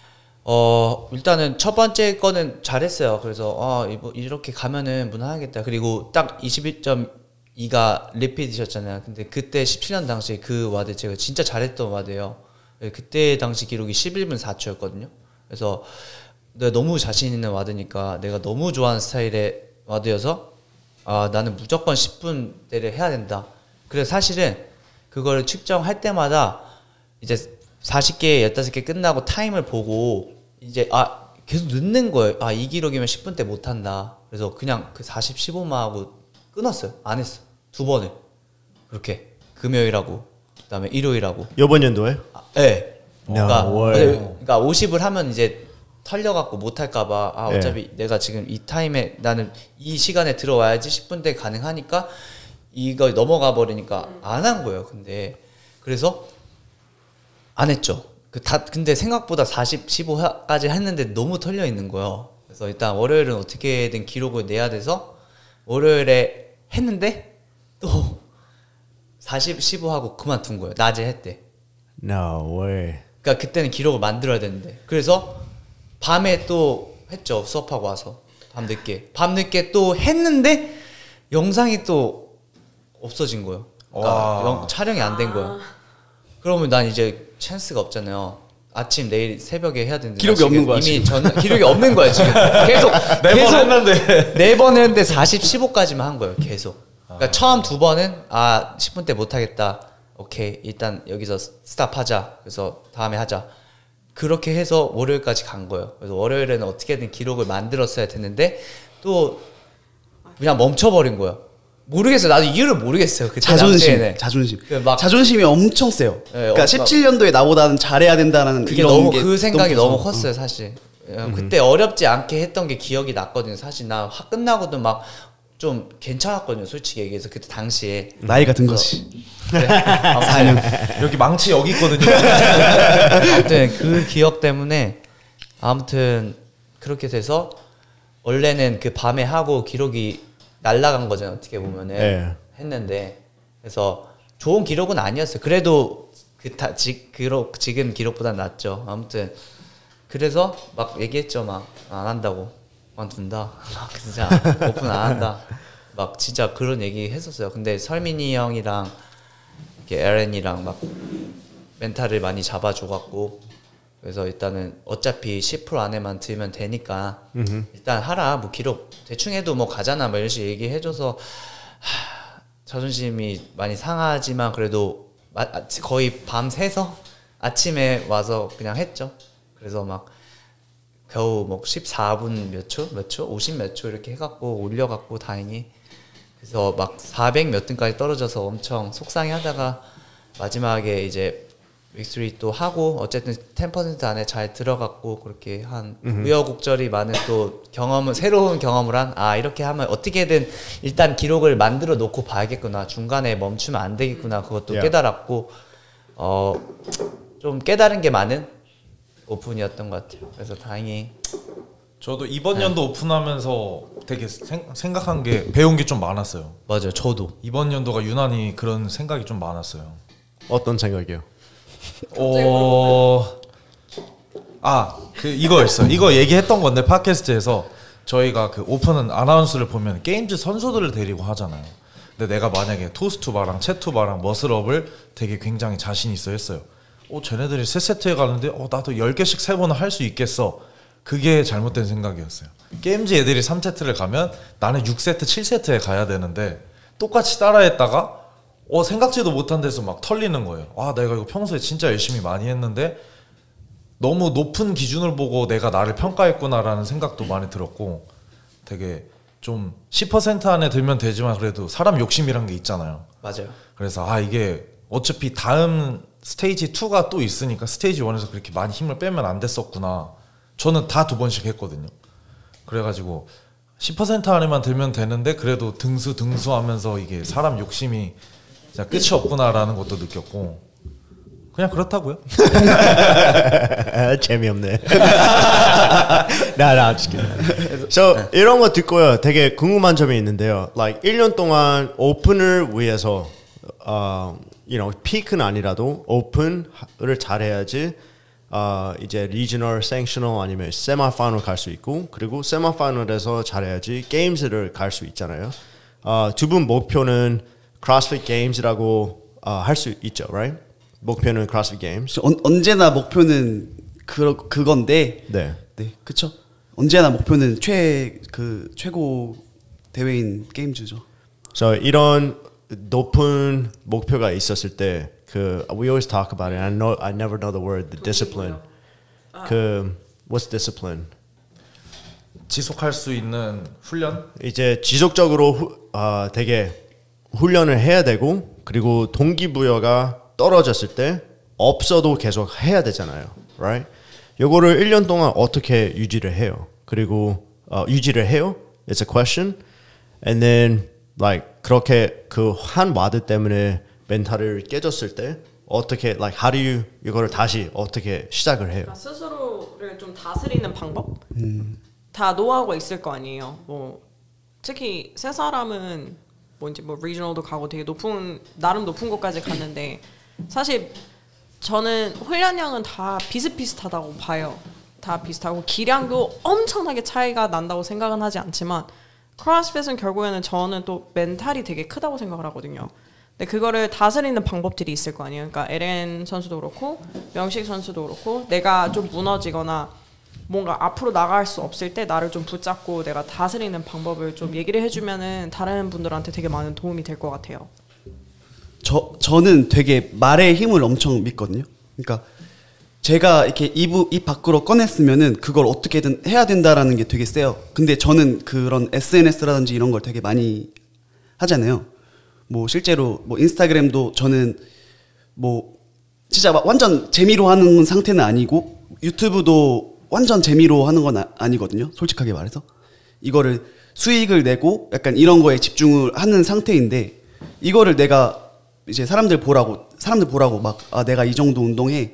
일단은 첫 번째 거는 잘했어요. 그래서 이렇게 가면은 무난하겠다. 그리고 딱 21.2가 리피드셨잖아요. 근데 그때 17년 당시에 그 와드 제가 진짜 잘했던 와드예요. 그때 당시 기록이 11분 4초였거든요. 그래서 내가 너무 자신 있는 와드니까 내가 너무 좋아하는 스타일의 와드여서 나는 무조건 10분대를 해야 된다. 그래서 사실은 그거를 측정할 때마다 이제 40개, 15개 끝나고 타임을 보고 이제 계속 늦는 거예요. 이 기록이면 10분대 못 한다. 그래서 그냥 그 40, 15만 하고 끊었어요. 안 했어. 2번을. 그렇게 금요일하고 그다음에 일요일하고. 이번 연도에? 네. 그러니까 50을 하면 이제 털려갖고 못할까봐 어차피 내가 지금 이 타임에 나는 이 시간에 들어와야지 10분대 가능하니까 이거 넘어가 버리니까 안 한 거예요. 근데 그래서 안 했죠. 근데 생각보다 40, 15까지 했는데 너무 털려 있는 거예요. 그래서 일단 월요일은 어떻게든 기록을 내야 돼서 월요일에 했는데 또 40, 15하고 그만둔 거예요. 낮에 했대. No way. 그러니까 그때는 기록을 만들어야 되는데 그래서 밤에 또 했죠. 수업하고 와서 밤늦게 또 했는데 영상이 또 없어진 거예요. 그러니까 촬영이 안 된 거예요. 그러면 난 이제 찬스가 없잖아요. 아침 내일 새벽에 해야 되는데 기록이 없는 거야. 이미 기록이 없는 거야 지금. 계속 4번 했는데 4번 했는데 40, 15까지만 한 거예요. 계속. 그러니까 처음 2번은 10분 때 못 하겠다. 오케이 일단 여기서 스탑하자. 그래서 다음에 하자. 그렇게 해서 월요일까지 간 거예요. 그래서 월요일에는 어떻게든 기록을 만들었어야 됐는데 또 그냥 멈춰버린 거예요. 모르겠어요. 나도 이유를 모르겠어요. 그 자존심. 자존심이 엄청 세요. 네, 그러니까 17년도에 나보다는 잘해야 된다는 그게 너무 그 생각이 너무 컸어요, 사실. 그때 어렵지 않게 했던 게 기억이 났거든요. 사실 나 학 끝나고도 막 좀 괜찮았거든요. 솔직히 얘기해서 그때 당시에 나이가 든 거지. 그래? 4년. 여기 망치 여기 있거든요. 아무튼 그 기억 때문에 아무튼 그렇게 돼서 원래는 그 밤에 하고 기록이 날라간 거잖아요. 어떻게 보면은 네. 했는데 그래서 좋은 기록은 아니었어요. 그래도 지금 기록보다 낫죠. 아무튼 그래서 막 얘기했죠. 막 안 한다고. 그만둔다. 막 진짜 오픈 안 한다. 막 진짜 그런 얘기 했었어요. 근데 설민이 형이랑 이렇게 에렌이랑 막 멘탈을 많이 잡아줘갖고 그래서 일단은 어차피 10% 안에만 들면 되니까 일단 하라. 뭐 기록 대충 해도 뭐 가잖아. 뭐 이런 식으로 얘기해줘서 자존심이 많이 상하지만 그래도 거의 밤 새서 아침에 와서 그냥 했죠. 그래서 막 겨우 뭐 14분 몇 초? 50 몇 초 이렇게 해갖고 올려갖고 다행히 그래서 막 400 몇 등까지 떨어져서 엄청 속상해하다가 마지막에 이제 빅3 또 하고 어쨌든 10% 안에 잘 들어갔고 그렇게 한 우여곡절이 많은 또 새로운 경험을 한 이렇게 하면 어떻게든 일단 기록을 만들어 놓고 봐야겠구나. 중간에 멈추면 안 되겠구나. 그것도 깨달았고 좀 깨달은 게 많은 오픈이었던 것 같아요. 그래서 다행히 저도 이번 연도 오픈하면서 되게 생각한 게 배운 게 좀 많았어요. 맞아요. 저도 이번 연도가 유난히 그런 생각이 좀 많았어요. 어떤 생각이요? 이거였어요. 이거 얘기했던 건데 팟캐스트에서 저희가 그 오픈은 아나운스를 보면 게임즈 선수들을 데리고 하잖아요. 근데 내가 만약에 토스투바랑 채투바랑 머슬업을 되게 굉장히 자신 있어 했어요. 쟤네들이 3세트에 가는데 나도 10개씩 3번은 할 수 있겠어. 그게 잘못된 생각이었어요. 게임즈 애들이 3세트를 가면 나는 6세트, 7세트에 가야 되는데 똑같이 따라했다가 생각지도 못한 데서 막 털리는 거예요. 내가 이거 평소에 진짜 열심히 많이 했는데 너무 높은 기준을 보고 내가 나를 평가했구나라는 생각도 많이 들었고 되게 좀 10% 안에 들면 되지만 그래도 사람 욕심이란 게 있잖아요. 맞아요. 그래서 이게 어차피 다음 스테이지 2가 또 있으니까 스테이지 1에서 그렇게 많이 힘을 빼면 안 됐었구나. 저는 다 2번씩 했거든요. 그래가지고 10% 안에만 들면 되는데 그래도 등수 하면서 이게 사람 욕심이 진짜 끝이 없구나라는 것도 느꼈고 그냥 그렇다고요. 재미없네. 나 just kidding. So 이런 거 듣고요. 되게 궁금한 점이 있는데요. Like 1년 동안 오픈을 위해서 피크는 아니라도 오픈을 잘해야지 이제 리저널, 섹셔널 아니면 세미파이널 갈 수 있고 그리고 세미파이널에서 잘해야지 게임즈를 갈 수 있잖아요. 두 분 목표는 크로스핏 게임즈라고 할 수 있죠, right? 목표는 크로스핏 게임즈. 언제나 목표는 그건데. 네, 그렇죠. 언제나 목표는 최고 대회인 게임즈죠. So 이런 높은 목표가 있었을 때 we always talk about it. I never know the word, the discipline. What's discipline? 지속할 수 있는 훈련? 이제 지속적으로 되게 훈련을 해야 되고 그리고 동기부여가 떨어졌을 때 없어도 계속 해야 되잖아요, right? 요거를 1년 동안 어떻게 유지를 해요? 그리고 유지를 해요? It's a question. And then 그렇게 그 한 와드 때문에 멘탈을 깨졌을 때 어떻게 how do you 이거를 다시 어떻게 시작을 해요? 스스로를 좀 다스리는 방법? 다 노하우가 있을 거 아니에요. 뭐 특히 세 사람은 뭔지 리저널도 가고 되게 나름 높은 곳까지 갔는데 사실 저는 훈련량은 다 비슷비슷하다고 봐요. 다 비슷하고 기량도 엄청나게 차이가 난다고 생각은 하지 않지만 크로스핏은 결국에는 저는 또 멘탈이 되게 크다고 생각을 하거든요. 근데 그거를 다스리는 방법들이 있을 거 아니에요. 그러니까 에렌 선수도 그렇고 명식 선수도 그렇고 내가 좀 무너지거나 뭔가 앞으로 나갈 수 없을 때 나를 좀 붙잡고 내가 다스리는 방법을 좀 얘기를 해주면은 다른 분들한테 되게 많은 도움이 될 것 같아요. 저는 되게 말의 힘을 엄청 믿거든요. 그러니까 제가 이렇게 입 밖으로 꺼냈으면은 그걸 어떻게든 해야 된다라는 게 되게 세요. 근데 저는 그런 SNS라든지 이런 걸 되게 많이 하잖아요. 뭐 실제로 뭐 인스타그램도 저는 뭐 진짜 막 완전 재미로 하는 상태는 아니고 유튜브도 완전 재미로 하는 건 아니거든요. 솔직하게 말해서 이거를 수익을 내고 약간 이런 거에 집중을 하는 상태인데 이거를 내가 이제 사람들 보라고 막 아 내가 이 정도 운동해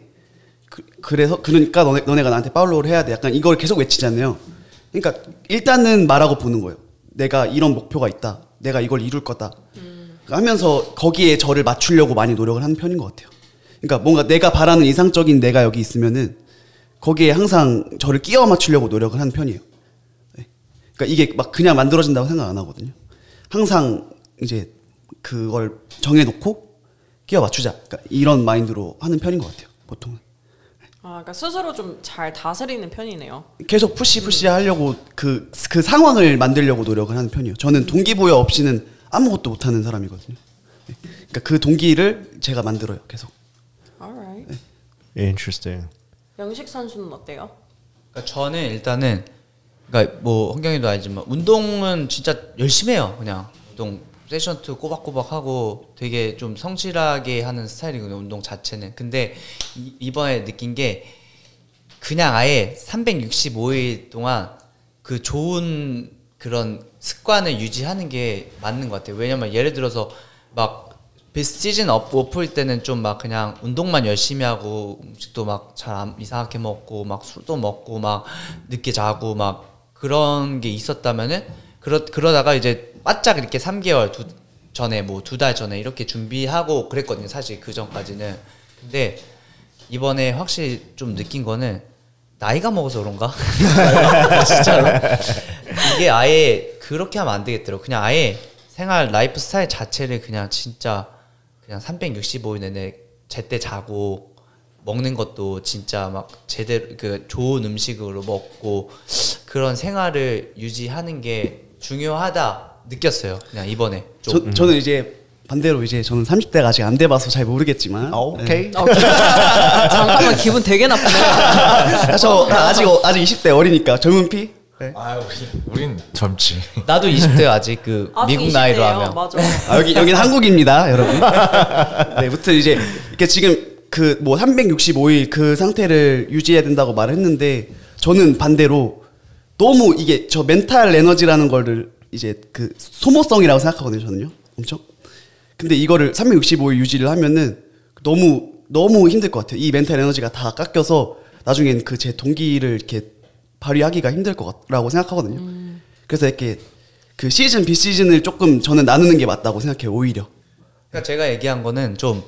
그래서 그러니까 너네가 나한테 팔로우를 해야 돼 약간 이걸 계속 외치잖아요. 그러니까 일단은 말하고 보는 거예요. 내가 이런 목표가 있다. 내가 이걸 이룰 거다. 하면서 거기에 저를 맞추려고 많이 노력을 하는 편인 것 같아요. 그러니까 뭔가 내가 바라는 이상적인 내가 여기 있으면은 거기에 항상 저를 끼워 맞추려고 노력을 하는 편이에요. 네. 그러니까 이게 막 그냥 만들어진다고 생각 안 하거든요. 항상 이제 그걸 정해놓고 끼워 맞추자. 그러니까 이런 마인드로 하는 편인 것 같아요. 보통은. 아, 그러니까 스스로 좀 잘 다스리는 편이네요. 계속 푸시 하려고 그 상황을 만들려고 노력을 하는 편이에요. 저는 동기부여 없이는 아무것도 못하는 사람이거든요. 네. 그러니까 그 동기를 제가 만들어요. 계속. Alright. 네. Interesting. 영식 선수는 어때요? 그러니까 저는 일단은 그러니까 뭐 홍경이도 알지만 운동은 진짜 열심히 해요. 그냥 운동 세션2 꼬박꼬박 하고 되게 좀 성실하게 하는 스타일이거든요. 운동 자체는. 근데 이번에 느낀 게 그냥 아예 365일 동안 그 좋은 그런 습관을 유지하는 게 맞는 것 같아요. 왜냐면 예를 들어서 막 비시즌 오프일 때는 좀 막 그냥 운동만 열심히 하고 음식도 막 잘 이상하게 먹고 막 술도 먹고 막 늦게 자고 막 그런 게 있었다면은 그러다가 이제 바짝 이렇게 3개월 전에 뭐 2달 전에 이렇게 준비하고 그랬거든요. 사실 그 전까지는. 근데 이번에 확실히 좀 느낀 거는 나이가 먹어서 그런가? 진짜로 이게 아예 그렇게 하면 안 되겠더라고. 그냥 아예 생활 라이프 스타일 자체를 그냥 진짜 그냥 365일 내내 제때 자고 먹는 것도 진짜 막 제대로 그 좋은 음식으로 먹고 그런 생활을 유지하는 게 중요하다 느꼈어요. 그냥 이번에 좀. 저는 이제 반대로 이제 저는 30대가 아직 안 돼봐서 잘 모르겠지만. 오케이. 네. 잠깐만 기분 되게 나쁘네. 저 아직 20대 어리니까 젊은 피. 네. 아 우린 젊지. 나도 20대 아직 그 미국 20대예요. 나이로 하면. 맞아. 여긴 한국입니다, 여러분. 네, 무튼 이제 이렇게 지금 그 뭐 365일 그 상태를 유지해야 된다고 말을 했는데 저는 반대로 너무 이게 저 멘탈 에너지라는 거를 이제 그 소모성이라고 생각하거든요, 저는요. 엄청. 근데 이거를 365일 유지를 하면은 너무 힘들 것 같아요. 이 멘탈 에너지가 다 깎여서 나중엔 그 제 동기를 이렇게 발휘하기가 힘들 거라고 생각하거든요. 그래서 이렇게 그 시즌 비시즌을 조금 저는 나누는 게 맞다고 생각해요. 오히려. 그러니까 제가 얘기한 거는 좀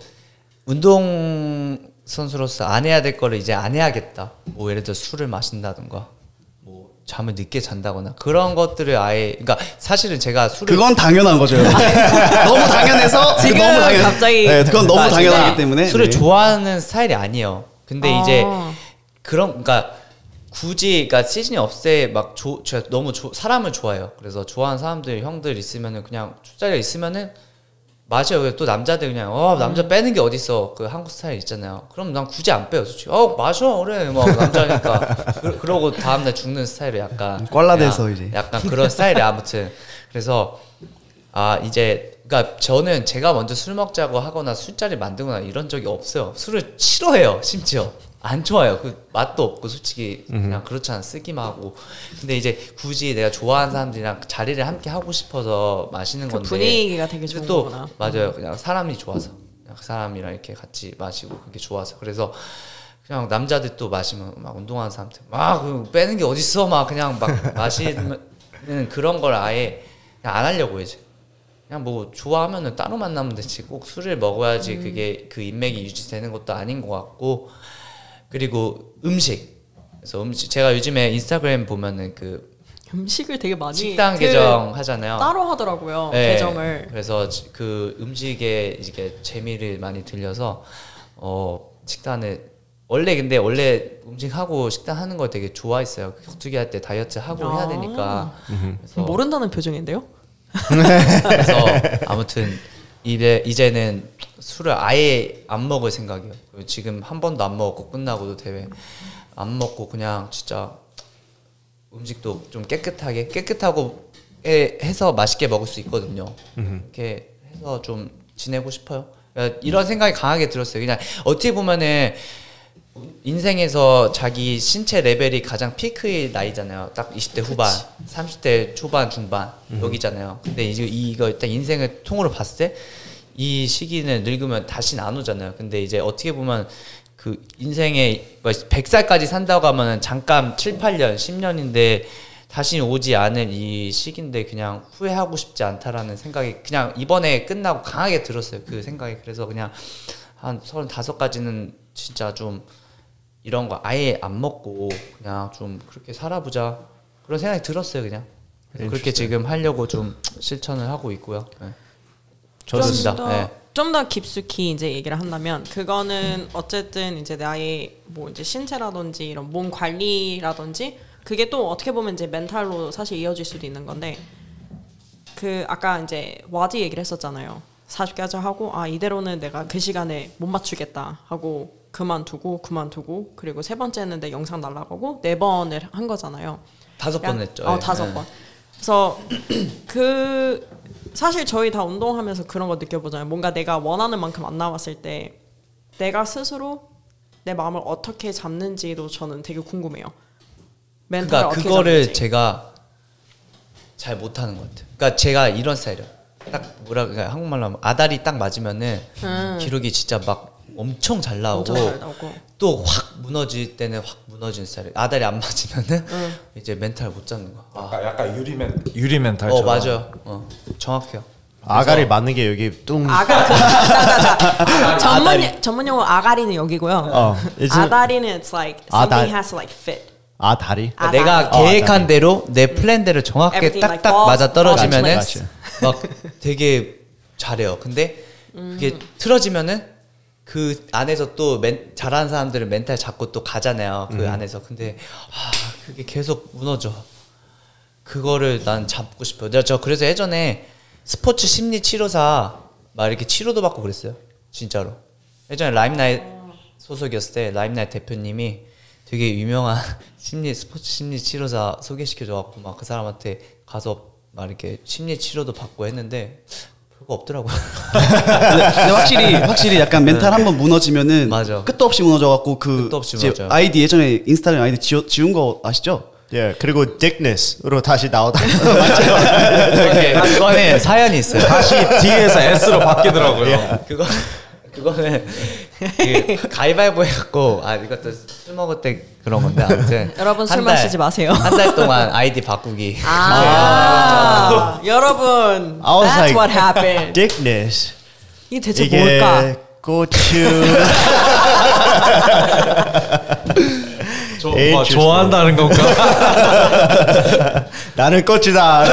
운동 선수로서 안 해야 될 거를 이제 안 해야겠다. 뭐 예를 들어 술을 마신다든가 뭐 잠을 늦게 잔다거나 그런 것들을 아예 그러니까 사실은 제가 술을 그건 당연한 거죠. 너무 당연해서 지금 너무 갑자기 네, 그건 너무 그러니까 당연하기 제가 때문에 술을 네. 좋아하는 스타일이 아니에요. 근데 이제 그러니까 굳이 그러니까 시즌이 없을 때 막 제가 너무 사람을 좋아해요. 그래서 좋아하는 사람들 형들 있으면은 그냥 술자리가 있으면은 마셔요. 또 남자들 그냥 남자 빼는 게 어딨어. 그 한국 스타일 있잖아요. 그럼 난 굳이 안 빼요. 솔직히 마셔 그래 막 남자니까 그러고 다음날 죽는 스타일을 약간 꽐라돼서 이제 약간 그런 스타일이 아무튼 그래서 이제 그러니까 저는 제가 먼저 술 먹자고 하거나 술자리 만들거나 이런 적이 없어요. 술을 싫어해요. 심지어 안 좋아요. 그 맛도 없고 솔직히 그냥 그렇잖아. 쓰기만 하고. 근데 이제 굳이 내가 좋아하는 사람들이랑 자리를 함께 하고 싶어서 마시는 건데 분위기가 되게 좋은 또 거구나. 맞아요. 그냥 사람이 좋아서 그냥 그 사람이랑 이렇게 같이 마시고 그게 좋아서 그래서 그냥 남자들 또 마시면 막 운동하는 사람들 막 빼는 게 어딨어 막 그냥 막 마시는 그런 걸 아예 그냥 안 하려고 이제 그냥 뭐 좋아하면은 따로 만나면 되지 꼭 술을 먹어야지 그게 그 인맥이 유지되는 것도 아닌 것 같고 그리고 그래서 제가 요즘에 인스타그램 보면은 그 음식을 되게 많이 식당 계정 하잖아요. 따로 하더라고요. 네, 계정을. 그래서 그 음식에 이게 재미를 많이 들려서 식단을 원래 음식 하고 식단 하는 걸 되게 좋아했어요. 격투기 할 때 다이어트 하고 해야 되니까. 그래서 모른다는 표정인데요? 그래서 아무튼 이제는 술을 아예 안 먹을 생각이에요. 지금 한 번도 안 먹었고 끝나고도 대회 안 먹고 그냥 진짜 음식도 좀 깨끗하고 해서 맛있게 먹을 수 있거든요. 이렇게 해서 좀 지내고 싶어요. 그러니까 이런 생각이 강하게 들었어요. 그냥 어떻게 보면은 인생에서 자기 신체 레벨이 가장 피크의 나이잖아요. 딱 20대 후반, 30대 초반, 중반 여기잖아요. 근데 이제 이거 일단 인생을 통으로 봤을 때 이 시기는 늙으면 다시 안 오잖아요. 근데 이제 어떻게 보면 그 인생에 100살까지 산다고 하면은 잠깐 7, 8년, 10년인데 다시 오지 않을 이 시기인데 그냥 후회하고 싶지 않다라는 생각이 그냥 이번에 끝나고 강하게 들었어요. 그 생각이. 그래서 그냥 한 35까지는 진짜 좀 이런 거 아예 안 먹고 그냥 좀 그렇게 살아보자 그런 생각이 들었어요. 그냥 그렇게 지금 하려고 좀 실천을 하고 있고요. 네. 좋습니다. 좀 더 깊숙이 이제 얘기를 한다면 그거는 어쨌든 이제 나의 뭐 이제 신체라든지 이런 몸 관리라든지 그게 또 어떻게 보면 이제 멘탈로 사실 이어질 수도 있는 건데 그 아까 이제 와디 얘기를 했었잖아요. 40까지 하고 아 이대로는 내가 그 시간에 못 맞추겠다 하고 그만두고 그리고 세 번째는 내 영상 날라가고 4번을 한 거잖아요. 5번 했죠. 5번. 그래서 그 사실 저희 다 운동하면서 그런 거 느껴보잖아요. 뭔가 내가 원하는 만큼 안 나왔을 때 내가 스스로 내 마음을 어떻게 잡는지도 저는 되게 궁금해요. 그러니까 그거를 제가 잘 못하는 것 같아요. 그러니까 제가 이런 스타일이에요. 딱 뭐라 그러니까 한국말로 하면 아다리 딱 맞으면은 기록이 진짜 막 엄청 잘 나오고 또 확 무너질 때는 확 무너지는 스타일이에요. 아다리 안 맞으면은 이제 멘탈 못 잡는 거. 약간 유리 멘탈처럼. 맞아요. 정확해요. 아가리 맞는 게 여기 뚱. 전문 용어 아가리는 여기고요. 아다리는 it's like something has to like fit. 다리. 내가 계획한 대로 내 플랜대로 정확하게 딱딱 맞아 떨어지면은 막 되게 잘해요. 근데 그게 틀어지면은 그 안에서 또 잘하는 사람들은 멘탈 잡고 또 가잖아요. 그 안에서. 근데 그게 계속 무너져. 그거를 난 잡고 싶어요. 저 그래서 예전에 스포츠 심리 치료사 막 이렇게 치료도 받고 그랬어요. 진짜로. 예전에 라임나잇 소속이었을 때 라임나잇 대표님이 되게 유명한 스포츠 심리 치료사 소개시켜줘갖고 막 그 사람한테 가서 막 이렇게 심리 치료도 받고 했는데 별거 없더라고요. 근데 확실히 약간 멘탈 한번 무너지면은 맞아. 끝도 없이 무너져갖고 끝도 없이 무너져요. 아이디 예전에 인스타그램 아이디 지운 거 아시죠? 예, 그리고 딕니스로 다시 나오다. 그거는 사연이 있어요. 다시 D에서 S로 바뀌더라고요. 그거는 가위바위보 해갖고 이것도 술 먹을 때 그런 건데 아무튼 여러분 술 마시지 마세요. 한 달 동안 아이디 바꾸기. 여러분 that's what happened. 딕니스. 이게 대체 뭘까? 고추. 좋아한다는 건가? 나는 고추다.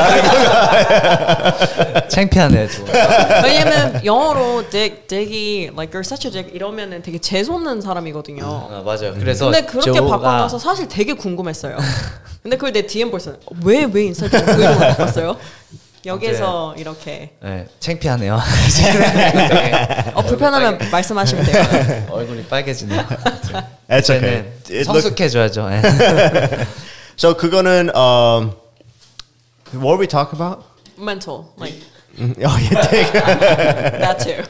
창피하네. 왜냐면 영어로 딕이 like you're such a dick 이러면은 되게 재수없는 사람이거든요. 맞아요. 그래서 근데 그렇게 바꿔놔서 사실 되게 궁금했어요. 근데 그걸 내 DM 벌써 왜 인스타그램 그 이름을 바꿨어요? 여기에서 이렇게 창피하네요. 불편하면 말씀하시면 돼요. 얼굴이 빨개지네요. It's okay. 성숙해져야죠. So 그거는 what we talk about? Mental, like that too.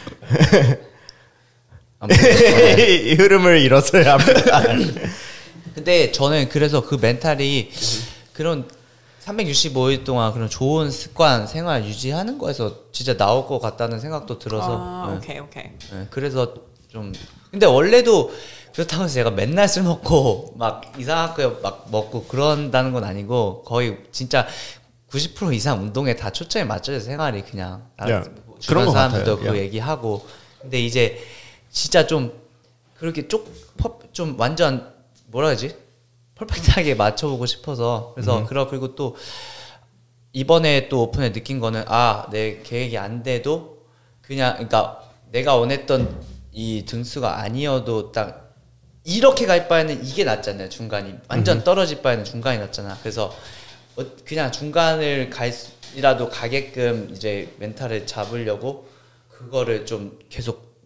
이 흐름을 잃었어요. 근데 저는 그래서 그 멘탈이 그런 365일 동안 그런 좋은 습관 생활 유지하는 거에서 진짜 나올 것 같다는 생각도 들어서 오케이. 그래서 좀 근데 원래도 그렇다고 해서 제가 맨날 술 먹고 막 이상한 거 막 먹고 그런다는 건 아니고 거의 진짜 90% 이상 운동에 다 초점이 맞춰져 생활이 그냥 그런 사람들도 그 얘기하고 근데 이제 진짜 좀 그렇게 좀 완전 뭐라 하지? 퍼펙트하게 맞춰보고 싶어서 그래서 그리고 또 이번에 또 오픈에 느낀 거는 내 계획이 안 돼도 그냥 그러니까 내가 원했던 이 등수가 아니어도 딱 이렇게 갈 바에는 이게 낫잖아요. 중간이 완전 떨어질 바에는 중간이 낫잖아. 그래서 그냥 중간을 가게끔 이제 멘탈을 잡으려고 그거를 좀 계속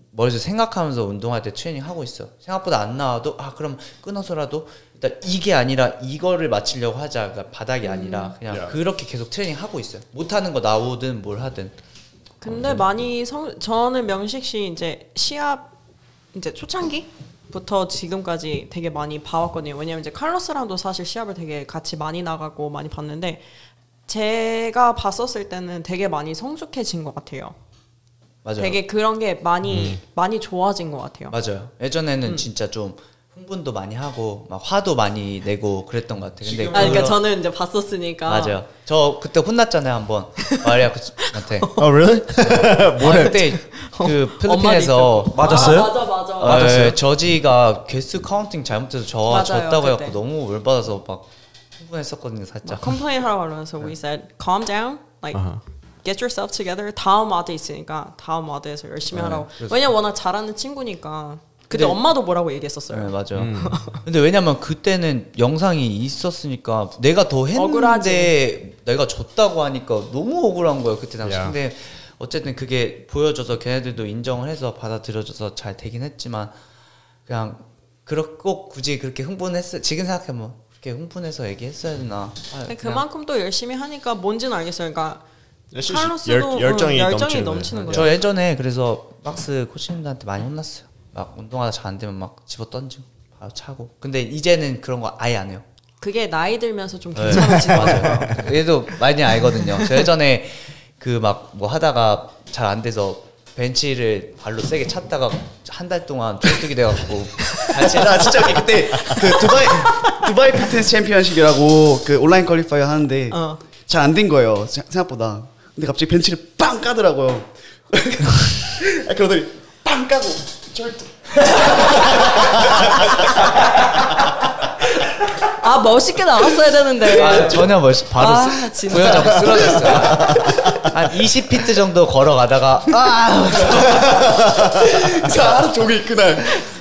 머릿속에 생각하면서 운동할 때 트레이닝 하고 있어. 생각보다 안 나와도 그럼 끊어서라도 일단 이게 아니라 이거를 맞추려고 하자. 그러니까 바닥이 아니라 그냥 그렇게 계속 트레이닝 하고 있어요. 못하는 거 나오든 뭘 하든. 근데 많이 저는 명식 씨 이제 시합 이제 초창기부터 지금까지 되게 많이 봐왔거든요. 왜냐면 이제 칼로스랑도 사실 시합을 되게 같이 많이 나가고 많이 봤는데 제가 봤었을 때는 되게 많이 성숙해진 것 같아요. 맞아요. 되게 그런 게 많이 좋아진 것 같아요. 맞아요. 예전에는 진짜 좀 흥분도 많이 하고 막 화도 많이 내고 그랬던 것 같아요. 근데 그러니까 저는 이제 봤었으니까. 맞아요. 저 그때 혼났잖아요 한번 마리아 코치한테. really? 뭐래? 그때 그 필리핀에서 맞았어요? 맞아. 맞았어요. 저지가 개수 카운팅 잘못해서 맞아요, 졌다고 그때. 해갖고 너무 열받아서 막 흥분했었거든요 살짝. 컴플레인 하라고 하면서 we said calm down, like get yourself together. 다음 와드 있으니까 다음 와드에서 열심히 하라고. 왜냐면 워낙 잘하는 친구니까. 그때 엄마도 뭐라고 얘기했었어요. 네, 맞아요. 근데 왜냐면 그때는 영상이 있었으니까 내가 더 했는데 억울하지. 내가 졌다고 하니까 너무 억울한 거예요 그때 당시. 근데 어쨌든 그게 보여줘서 걔네들도 인정을 해서 받아들여줘서 잘 되긴 했지만 그냥 꼭 굳이 그렇게 지금 생각해보면 그렇게 흥분해서 얘기했어야 되나. 그만큼 또 열심히 하니까 뭔지는 알겠어요. 그러니까 just 칼로스도 열정이 넘치는 거죠. 저 예전에 그래서 박스 코치님들한테 많이 혼났어요. 막 운동하다 잘 안 되면 막 집어 던지고 바로 차고. 근데 이제는 그런 거 아예 안 해요. 그게 나이 들면서 좀 괜찮아지는 맞아요. 얘도 많이 알거든요. 저 예전에 그 막 뭐 하다가 잘 안 돼서 벤치를 발로 세게 찼다가 한 달 동안 쫄뚝이 돼갖고 나 진짜 그때 그 두바이 피트니스 챔피언십이라고 그 온라인 퀄리파이어 하는데 잘 안 된 거예요 생각보다. 근데 갑자기 벤치를 빵 까더라고요. 그러더니 빵 까고 쫄뚝. 멋있게 나갔어야 되는데. 전혀 바로 진짜. 부여잡고 쓰러졌어요. 한 20피트 정도 걸어가다가 하루 종일 그날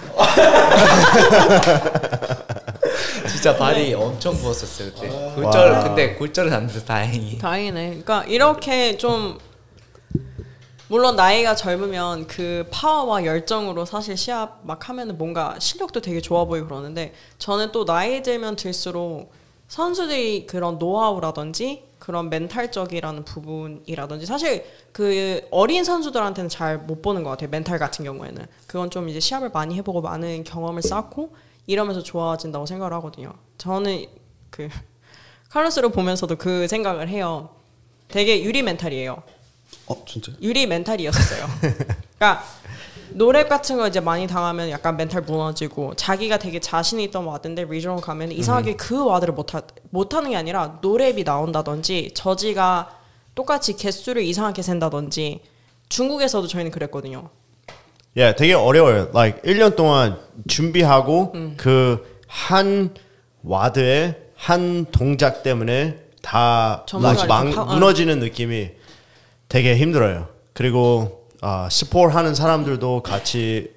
진짜 발이 엄청 부었었어요 그때. 근데 골절은 안 돼서 다행히. 다행이네. 그러니까 이렇게 좀 물론 나이가 젊으면 그 파워와 열정으로 사실 시합 막 하면은 뭔가 실력도 되게 좋아 보이고 그러는데 저는 또 나이 들면 들수록 선수들이 그런 노하우라든지 그런 멘탈적이라는 부분이라든지 사실 그 어린 선수들한테는 잘 못 보는 것 같아요. 멘탈 같은 경우에는 그건 좀 이제 시합을 많이 해보고 많은 경험을 쌓고 이러면서 좋아진다고 생각을 하거든요. 저는 그 칼로스를 보면서도 그 생각을 해요. 되게 유리 멘탈이에요. 진짜? 유리 멘탈이었어요. 그러니까 노랩 같은 거 이제 많이 당하면 약간 멘탈 무너지고 자기가 되게 자신 있던 와드인데 리저널 가면 이상하게 그 와드를 못하는 게 아니라 노랩이 나온다든지 저지가 똑같이 개수를 이상하게 센다든지 중국에서도 저희는 그랬거든요. 되게 어려워요. Like 1년 동안 준비하고 그 한 와드의 한 동작 때문에 다 무너지는 느낌이 되게 힘들어요. 그리고 스포츠 하는 사람들도 같이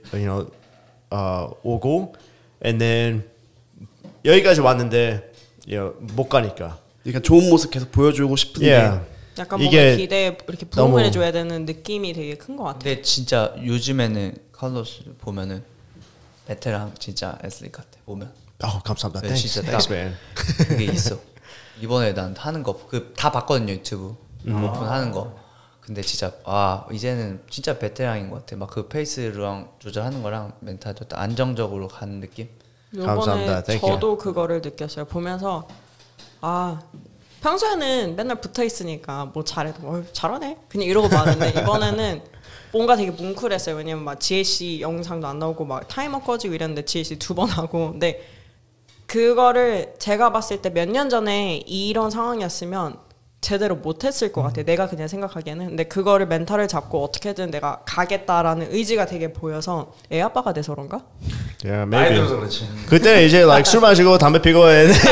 오고 and then 여기까지 왔는데 못 가니까. 그러니까 좋은 모습 계속 보여주고 싶은데 약간 뭔가 기대에 이렇게 부응을 해줘야 되는 느낌이 되게 큰 것 같아요. 근데 진짜 요즘에는 칼로스 보면은 베테랑 진짜 애슬릿 같아 보면. 감사합니다. 네, 진짜 딱 그게 있어. 이번에 난 하는 거 다 봤거든요 유튜브 오픈하는 거. 근데 진짜 이제는 진짜 베테랑인 것 같아. 막 그 페이스랑 조절하는 거랑 멘탈도 안정적으로 가는 느낌. 감사합니다. 저도 그거를 느꼈어요. 보면서 평소에는 맨날 붙어 있으니까 뭐 잘해도 잘하네 그냥 이러고 마는데 이번에는 뭔가 되게 뭉클했어요. 왜냐면 막 GAC 영상도 안 나오고 막 타이머 꺼지고 이랬는데 GAC 2번 하고 근데 그거를 제가 봤을 때 몇 년 전에 이런 상황이었으면 제대로 못했을 것 같아. 내가 그냥 생각하기에는. 근데 그거를 멘탈을 잡고 어떻게든 내가 가겠다라는 의지가 되게 보여서 애 아빠가 돼서 그런가? 나이 들어서 그렇지. 그때는 이제 술 마시고 담배 피고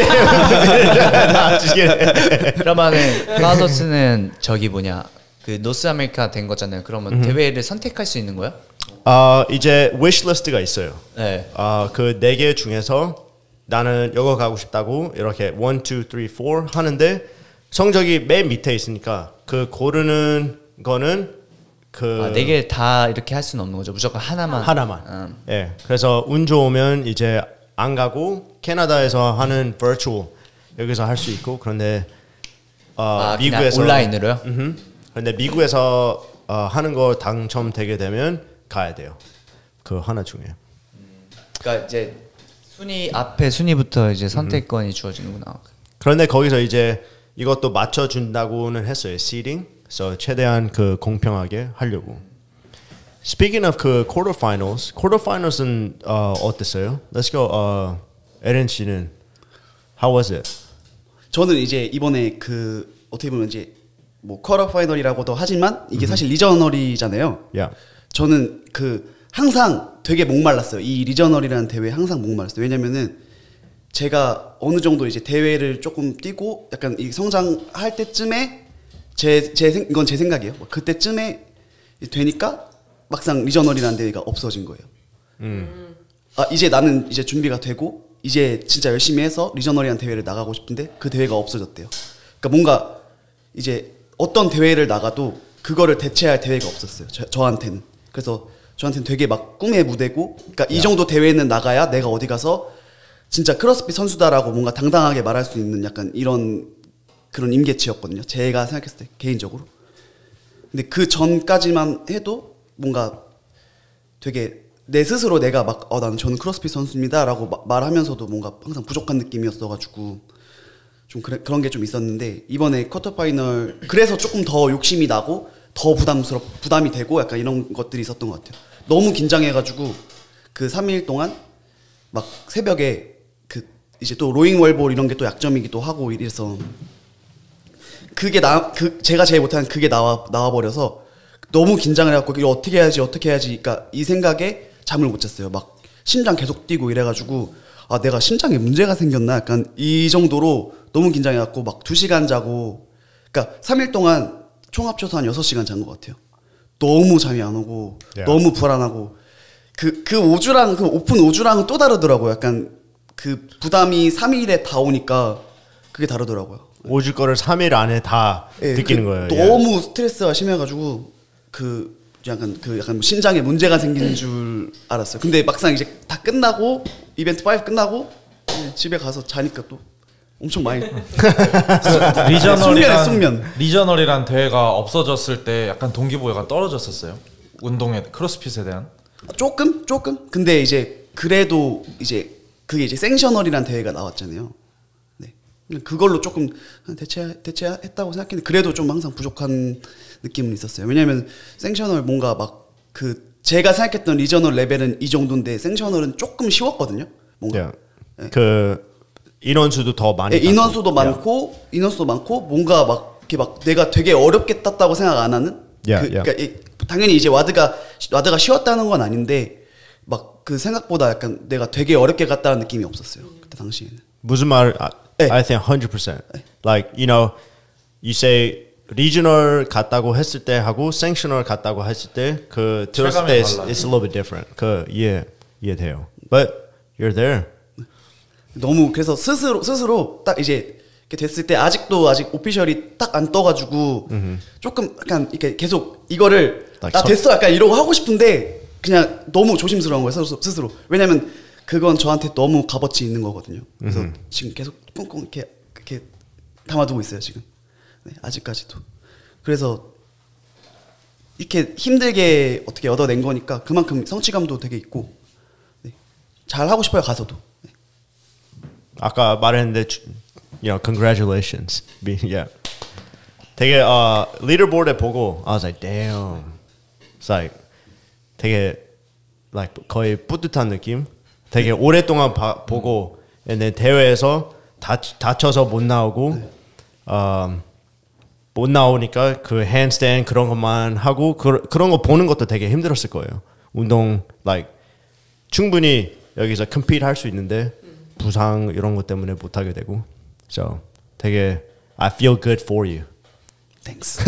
그러면은 칼로스는 저기 그 노스 아메리카 된 거잖아요. 그러면 대회를 선택할 수 있는 거야? 이제 위시리스트가 있어요. 네. 그 4개 중에서 나는 여기 가고 싶다고 이렇게 1, 2, 3, 4 하는데 성적이 맨 밑에 있으니까 그 고르는 거는 그 4개 다 이렇게 할 수는 없는 거죠. 무조건 하나만. 예. 그래서 운 좋으면 이제 안 가고 캐나다에서 하는 virtual 여기서 할 수 있고 그런데 미국에서 온라인으로요? 그런데 미국에서 하는 거 당첨되게 되면 가야 돼요. 그 하나 중에. 그러니까 이제 앞에 순위부터 이제 선택권이 주어지는구나. 그런데 거기서 이제 이것도 맞춰 준다고는 했어요. seeding. 그래서 최대한 그 공평하게 하려고. Speaking of 그 quarterfinals는 어땠어요? Let's go. 에렌 씨는 how was it? 저는 이제 이번에 그 어떻게 보면 이제 뭐 쿼터파이널이라고도 하지만 이게 사실 리저널이잖아요. Yeah. 저는 그 항상 되게 목말랐어요. 이 리저널이라는 대회에 항상 목말랐어요. 왜냐면은 제가 어느 정도 이제 대회를 조금 뛰고 약간 이 성장할 때쯤에 이건 제 생각이에요. 그때쯤에 되니까 막상 리저널이라는 대회가 없어진 거예요. 이제 나는 이제 준비가 되고 이제 진짜 열심히 해서 리저널이라는 대회를 나가고 싶은데 그 대회가 없어졌대요. 그러니까 뭔가 이제 어떤 대회를 나가도 그거를 대체할 대회가 없었어요. 저한테는. 그래서 저한테는 되게 막 꿈의 무대고, 그러니까 이 정도 대회는 나가야 내가 어디 가서 진짜 크로스핏 선수다라고 뭔가 당당하게 말할 수 있는 약간 그런 임계치였거든요. 제가 생각했을 때 개인적으로. 근데 그 전까지만 해도 뭔가 되게 내 스스로 내가 막 저는 크로스핏 선수입니다라고 말하면서도 뭔가 항상 부족한 느낌이었어가지고 좀 그런 게 좀 있었는데 이번에 쿼터파이널 그래서 조금 더 욕심이 나고 더 부담이 되고 약간 이런 것들이 있었던 것 같아요. 너무 긴장해가지고 그 3일 동안 막 새벽에 그 이제 또 로잉 월볼 이런 게 또 약점이기도 하고 이래서 그게 제가 제일 못하는 그게 나와 버려서 너무 긴장을 해갖고 이거 어떻게 해야지 그러니까 이 생각에 잠을 못 잤어요. 막 심장 계속 뛰고 이래가지고 내가 심장에 문제가 생겼나 약간 이 정도로 너무 긴장해갖고 막 2시간 자고 그러니까 3일 동안 총 합쳐서 한 6시간 잔 것 같아요. 너무 잠이 안 오고 너무 불안하고 그 오주랑 그 오픈 오주랑은 또 다르더라고요. 약간 그 부담이 3일에 다 오니까 그게 다르더라고요. 5주 거를 3일 안에 다 느끼는 거예요. 너무 스트레스가 심해가지고 약간 심장에 문제가 생기는 줄 알았어요. 근데 막상 이제 다 끝나고 이벤트 5 끝나고 집에 가서 자니까 또 엄청 많이 리저널이란 대회가 없어졌을 때 약간 동기부여가 떨어졌었어요. 운동에 크로스핏에 대한 조금 근데 이제 그래도 이제 그게 이제 생셔널이란 대회가 나왔잖아요. 네. 그걸로 조금 대체했다고 생각했는데 그래도 좀 항상 부족한 느낌은 있었어요. 왜냐면 생셔널 뭔가 막 그 제가 생각했던 리저널 레벨은 이 정도인데 생셔널은 조금 쉬웠거든요. 뭔가 네. 그 인원수도 더 많이 인원수도 많고 뭔가 막 이렇게 막 내가 되게 어렵게 땄다고 생각 안 하는 그러니까 당연히 이제 와드가 쉬웠다는 건 아닌데 막 그 생각보다 약간 내가 되게 어렵게 갔다는 느낌이 없었어요. 그때 당시에는. 무슨 말? I think 100%. Like you say regional 갔다고 했을 때 하고 sanctional 갔다고 했을 때 그 들었을 때 it's a little bit different. 그 이해돼요. But you're there. 너무 그래서 스스로 딱 이제 이렇게 됐을 때 아직 오피셜이 딱 안 떠가지고 조금 약간 이렇게 계속 이거를 나 됐어 약간 이러고 하고 싶은데 그냥 너무 조심스러운 거예요 스스로. 왜냐면 그건 저한테 너무 값어치 있는 거거든요. 그래서 지금 계속 꽁꽁 이렇게 담아두고 있어요 지금. 네, 아직까지도. 그래서 이렇게 힘들게 어떻게 얻어낸 거니까 그만큼 성취감도 되게 있고 잘 하고 싶어요 가서도. 네. 아까 말했는데 congratulations. Yeah. 되게 리더보드에 보고 I was like damn. It's like 되게 like 거의 뿌듯한 느낌. 되게 오랫동안 보고 근데 대회에서 다쳐서 못 나오고 못 나오니까 그 핸드스탠드 그런 것만 하고 그런 거 보는 것도 되게 힘들었을 거예요. 운동 like 충분히 여기서 compete 할 수 있는데 부상 이런 것 때문에 못 하게 되고. So 되게 I feel good for you. Thanks.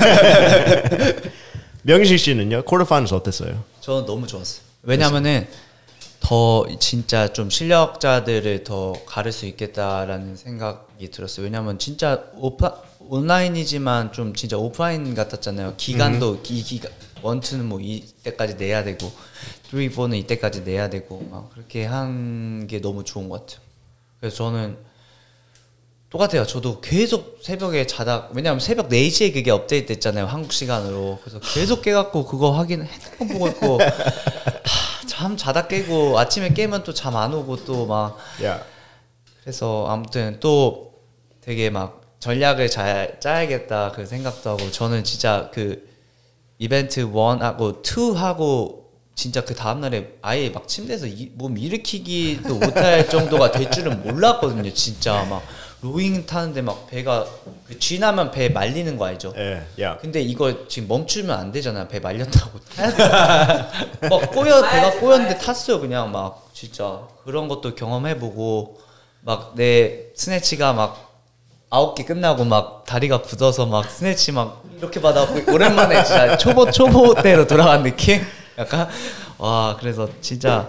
명식 씨는요? 쿼터파이널 어땠어요? 저는 너무 좋았어요. 왜냐면은 더 진짜 좀 실력자들을 더 가를 수 있겠다라는 생각이 들었어요. 왜냐면 진짜 온라인이지만 좀 진짜 오프라인 같았잖아요. 기간도 이 기간 1, 2는 뭐 이때까지 내야 되고 3, 4는 이때까지 내야 되고 막 그렇게 한 게 너무 좋은 것 같아요. 그래서 저는 똑같아요. 저도 계속 새벽에 자다 왜냐면 새벽 4시에 그게 업데이트 됐잖아요. 한국 시간으로. 그래서 계속 깨갖고 그거 핸드폰 보고 있고 잠 자다 깨고 아침에 깨면 또 잠 안 오고 또 막 그래서 아무튼 또 되게 막 전략을 잘 짜야겠다 그 생각도 하고 저는 진짜 그 이벤트 1하고 2하고 진짜 그 다음날에 아예 막 침대에서 몸 일으키기도 못할 정도가 될 줄은 몰랐거든요. 진짜 막 로잉 타는데 막 배가 그 쥐나면 배 말리는 거 알죠? 근데 이거 지금 멈추면 안 되잖아. 배 말렸다고 막 배가 꼬였는데 탔어요. 그냥 막 진짜 그런 것도 경험해보고 막 내 스네치가 막 9개 끝나고 막 다리가 굳어서 막 스네치 막 이렇게 받아갖고 오랜만에 진짜 초보 때로 돌아간 느낌? 약간 와 그래서 진짜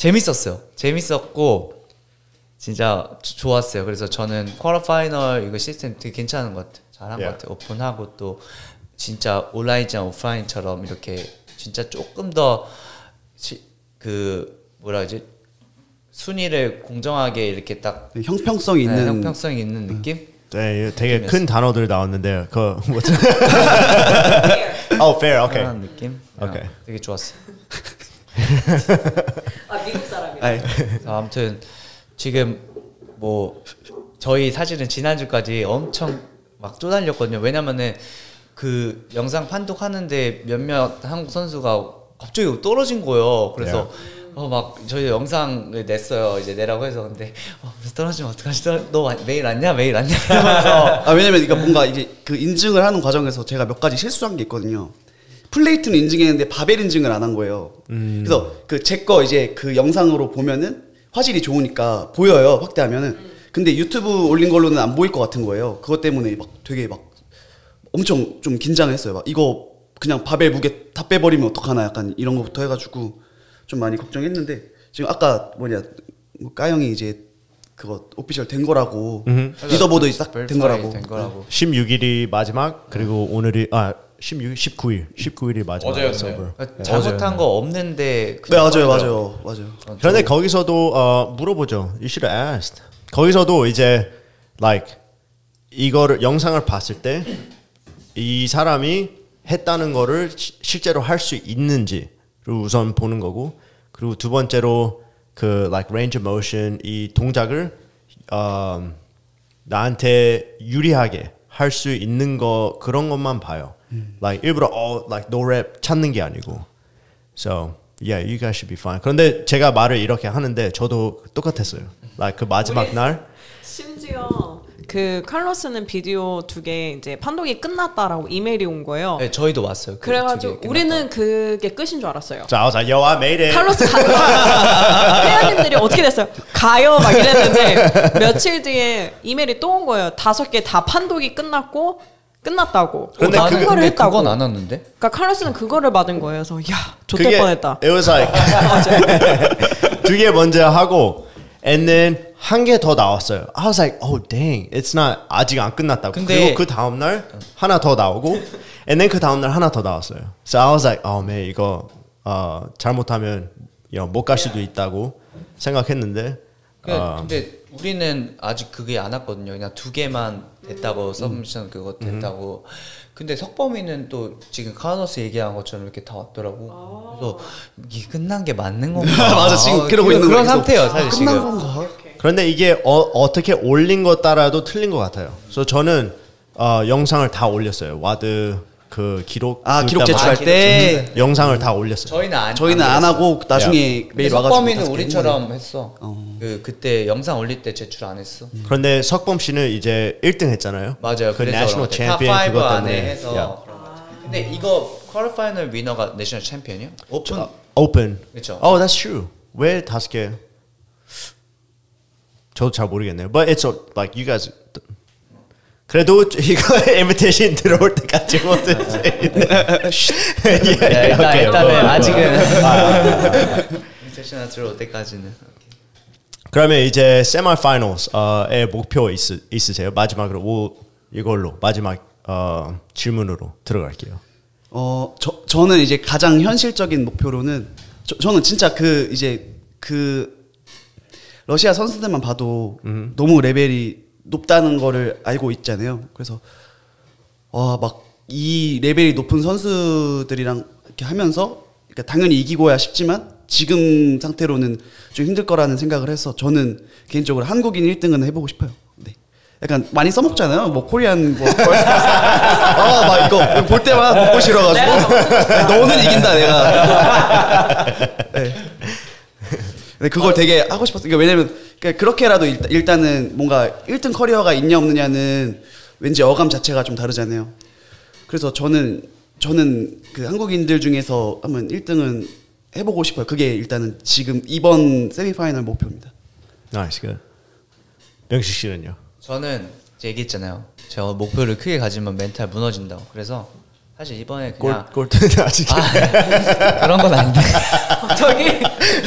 재밌었고 진짜 좋았어요. 그래서 저는 쿼터 파이널 이거 시스템 되게 괜찮은 것 같아요. 잘한 것 같아요. 오픈하고 또 진짜 온라인이랑 오프라인처럼 이렇게 진짜 조금 더 그 뭐라 하지 순위를 공정하게 이렇게 딱 형평성이 있는 느낌? 네, 되게 큰 단어들 나왔는데 그 뭐죠? fair, 오케이. 그런 느낌? 오케이. 되게 좋았어요. 미국 사람이야. 아무튼 지금 뭐 저희 사실은 지난주까지 엄청 막 쫓아다녔거든요. 왜냐면은 그 영상 판독하는데 몇몇 한국 선수가 갑자기 떨어진 거예요. 그래서 막 저희 영상을 냈어요. 이제 내라고 해서 근데 떨어지면 어떡하지? 너 매일 왔냐? 이러면서 왜냐면 그러니까 뭔가 이제 그 인증을 하는 과정에서 제가 몇 가지 실수한 게 있거든요. 플레이트는 인증했는데 바벨 인증을 안 한 거예요. 그래서 그 제 거 이제 그 영상으로 보면은 화질이 좋으니까 보여요. 확대하면은. 근데 유튜브 올린 걸로는 안 보일 것 같은 거예요. 그것 때문에 막 되게 막 엄청 좀 긴장했어요. 막 이거 그냥 바벨 무게 다 빼버리면 어떡하나 약간 이런 거부터 해가지고 좀 많이 걱정했는데 지금 아까 까영이 이제 그거 오피셜 된 거라고 리더보드 딱 된 거라고 16일이 마지막 그리고 오늘이 19일이 마지막. 어제였네요. 잘못한 거 없는데. 네 맞아요. 그런데 거기서도 물어보죠. You should have asked. 거기서도 이제 이거를 영상을 봤을 때 이 사람이 했다는 거를 실제로 할 수 있는지를 우선 보는 거고 그리고 두 번째로 그 range of motion 이 동작을 나한테 유리하게 할 수 있는 거 그런 것만 봐요. 일부러 no rep 찾는 게 아니고. So yeah, you guys should be fine. 그런데 제가 말을 이렇게 하는데 저도 똑같았어요. 그 마지막 날. 심지어 그 칼로스는 비디오 2개 이제 판독이 끝났다라고 이메일이 온 거예요. 네, 저희도 왔어요. 그래가지고 우리는 그게 끝인 줄 알았어요. So I was like, yo, I made it. 칼로스 회원님들이 어떻게 됐어요? 가요 막 이랬는데 며칠 뒤에 이메일이 또 온 거예요. 5개 다 판독이 끝났다고. 근데 그거를 했다고. 그건 안 왔는데? 그러니까 칼로스는 그거를 받은 거예요. 그래서 야, 좆될 뻔했다. It was like 2개 먼저 하고 and then 1개 더 나왔어요. I was like, oh dang, it's not 아직 안 끝났다고. 그리고 그 다음 날 하나 더 나오고 and then 그 다음 날 하나 더 나왔어요. So I was like, oh man, 이거 잘못하면 못 갈 수도 있다고 생각했는데. 근데 우리는 아직 그게 안 왔거든요. 그냥 2개만 됐다고 서브미션 그거 됐다고. 근데 석범이는 또 지금 카노스 얘기한 것처럼 이렇게 다 왔더라고. 그래서 이게 끝난 게 맞는 건가? 맞아 지금 그러고 있는 그런 상태예요 사실 지금. 끝난 건가? 그런데 이게 어떻게 올린 것 따라도 틀린 것 같아요. 그래서 저는 영상을 다 올렸어요. 와드 그 기록 기록 제출할 때 영상을 다 올렸어요. 저희는 안 하고 나중에 메일 와가지고. 석범이는 우리처럼 했어. 그때 영상 올릴 때 제출 안 했어. 그런데 석범 씨는 이제 1등 했잖아요. 맞아요. 그 내셔널 챔피언 그것 때문에 해서. 근데 이거 쿼터 파이널 위너가 내셔널 챔피언이요? 오픈. 그렇죠. Oh, that's true. 왜 5개? 저도 잘 모르겠네요. But it's like you guys. 그래도 이거 인비테이션 들어올 때까지 못했지. 일단은 아직은 인비테이션 들어올 때까지는. 그러면 이제 세미파이널스의 목표 있으세요? 마지막으로 이걸로 마지막 질문으로 들어갈게요. 저는 이제 가장 현실적인 목표로는 저는 진짜 러시아 선수들만 봐도 너무 레벨이 높다는 거를 알고 있잖아요. 그래서 막 이 레벨이 높은 선수들이랑 이렇게 하면서 그러니까 당연히 이기고야 싶지만 지금 상태로는 좀 힘들 거라는 생각을 해서 저는 개인적으로 한국인 1등은 해보고 싶어요. 네. 약간 많이 써먹잖아요. 뭐 코리안 뭐 막 이거 볼 때마다 먹고 싫어가지고 너는 이긴다 내가. 네. 근데 그걸 되게 하고 싶었어요. 그러니까 왜냐면 그렇게라도 일단은 뭔가 1등 커리어가 있냐 없느냐는 왠지 어감 자체가 좀 다르잖아요. 그래서 저는 그 한국인들 중에서 한번 1등은 해보고 싶어요. 그게 일단은 지금 이번 세미파이널 목표입니다. 나이스 굿. 명식 씨는요? 저는 이제 얘기했잖아요. 제가 목표를 크게 가지면 멘탈 무너진다고. 그래서 사실 이번에 그냥 골든 아직 그런 건 아닌데. 저기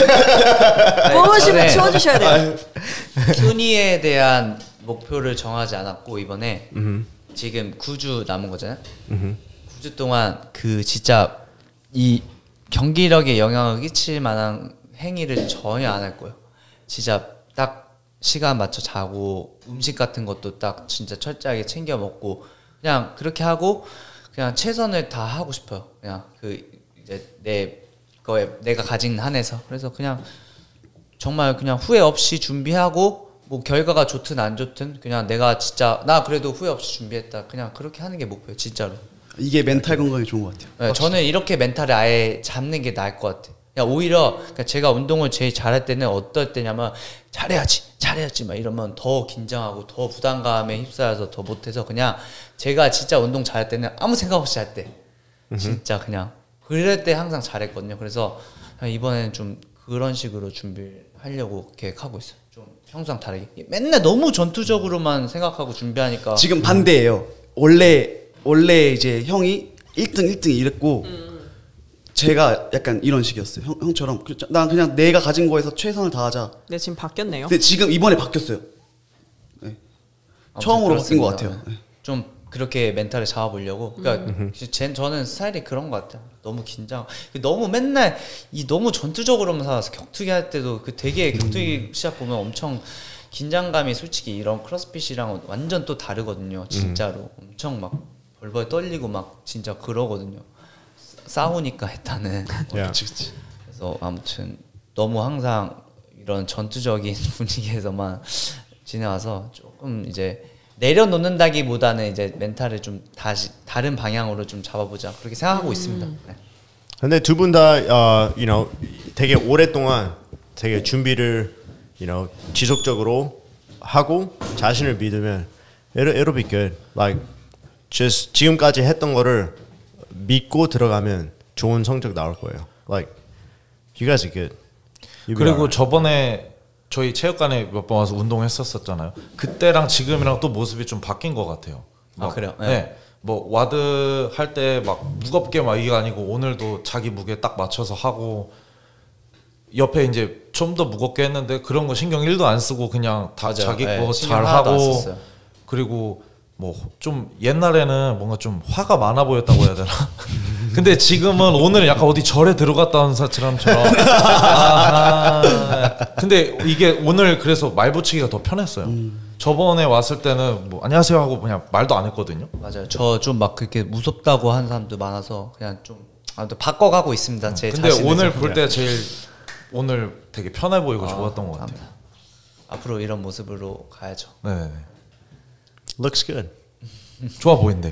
뽑으시면 치워주셔야 돼요. 순위에 대한 목표를 정하지 않았고 이번에 지금 9주 남은 거잖아요. 9주 동안 그 진짜 이 경기력에 영향을 끼칠 만한 행위를 전혀 안 할 거예요. 진짜 딱 시간 맞춰 자고 음식 같은 것도 딱 진짜 철저하게 챙겨 먹고 그냥 그렇게 하고 그냥 최선을 다 하고 싶어요. 그냥 이제 내가 가진 한에서. 그래서 그냥 정말 그냥 후회 없이 준비하고 뭐 결과가 좋든 안 좋든 그냥 내가 진짜 나 그래도 후회 없이 준비했다. 그냥 그렇게 하는 게 목표예요. 진짜로. 이게 멘탈 건강에 좋은 것 같아요. 네, 저는 이렇게 멘탈을 아예 잡는 게 나을 것 같아요. 그냥 오히려 그러니까 제가 운동을 제일 잘할 때는 어떨 때냐면 잘해야지 막 이러면 더 긴장하고 더 부담감에 휩싸여서 더 못해서 그냥 제가 진짜 운동 잘할 때는 아무 생각 없이 할 때 진짜 그냥 그럴 때 항상 잘했거든요. 그래서 이번에는 좀 그런 식으로 준비하려고 계획하고 있어요. 좀 평소랑 다르게 맨날 너무 전투적으로만 생각하고 준비하니까 지금 반대예요. 원래 이제 형이 1등 이랬고 제가 약간 이런 식이었어요. 형처럼 난 그냥 내가 가진 거에서 최선을 다하자. 네, 지금 바뀌었네요. 근데 지금 이번에 바뀌었어요. 네. 처음으로 바뀐 것 같아요. 네. 좀 그렇게 멘탈을 잡아보려고. 그러니까 저는 스타일이 그런 것 같아요. 너무 긴장. 너무 맨날 너무 전투적으로만 살아서 격투기 할 때도 되게 격투기 시합 보면 엄청 긴장감이 솔직히 이런 크로스핏이랑 완전 또 다르거든요. 진짜로 엄청 막 벌벌 떨리고 막 진짜 그러거든요. 싸우니까 일단은. 그치. 그래서 아무튼 너무 항상 이런 전투적인 분위기에서만 지내와서 조금 이제 내려놓는다기보다는 이제 멘탈을 좀 다시 다른 방향으로 좀 잡아보자 그렇게 생각하고 있습니다. 네. 근데 두 분 다 되게 오랫동안 되게 준비를 지속적으로 하고 자신을 믿으면 it'll be good. Like just 지금까지 했던 거를 믿고 들어가면 좋은 성적 나올 거예요. Like you guys are good. 그리고 저번에 저희 체육관에 몇 번 와서 운동했었잖아요. 그때랑 지금이랑 또 모습이 좀 바뀐 것 같아요. 그래요? 네. 뭐 와드 할 때 막 무겁게 막 이게 아니고 오늘도 자기 무게 딱 맞춰서 하고 옆에 이제 좀 더 무겁게 했는데 그런 거 신경 1도 안 쓰고 그냥 다 맞아요. 자기 거 잘 하고 그리고 뭐 좀 옛날에는 뭔가 좀 화가 많아 보였다고 해야 되나? 근데 지금은 오늘 약간 어디 절에 들어갔다 온 사람처럼 근데 이게 오늘 그래서 말 붙이기가 더 편했어요. 저번에 왔을 때는 뭐 안녕하세요 하고 그냥 말도 안 했거든요. 맞아요. 저 좀 막 그렇게 무섭다고 하는 사람도 많아서 그냥 좀 아무튼 바꿔가고 있습니다. 제 근데 오늘 볼 때 제일 오늘 되게 편해 보이고 좋았던 것 같아요. 앞으로 이런 모습으로 가야죠. 네. Looks good. 좋아 보인대요.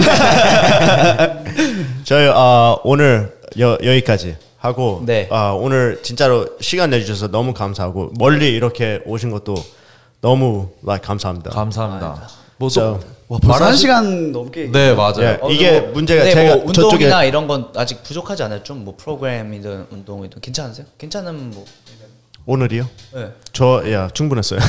저희 오늘 여기까지 하고 네. 오늘 진짜로 시간 내주셔서 너무 감사하고 멀리 이렇게 오신 것도 너무 감사합니다. 감사합니다. 뭐 와, 벌써 1시간 넘게. 네, 맞아요. 이게 문제가 네, 제가 뭐 운동이나 이런 건 아직 부족하지 않아요? 좀 뭐 프로그램이든 운동이든 괜찮으세요? 괜찮으면 뭐 오늘이요? 네. 충분했어요.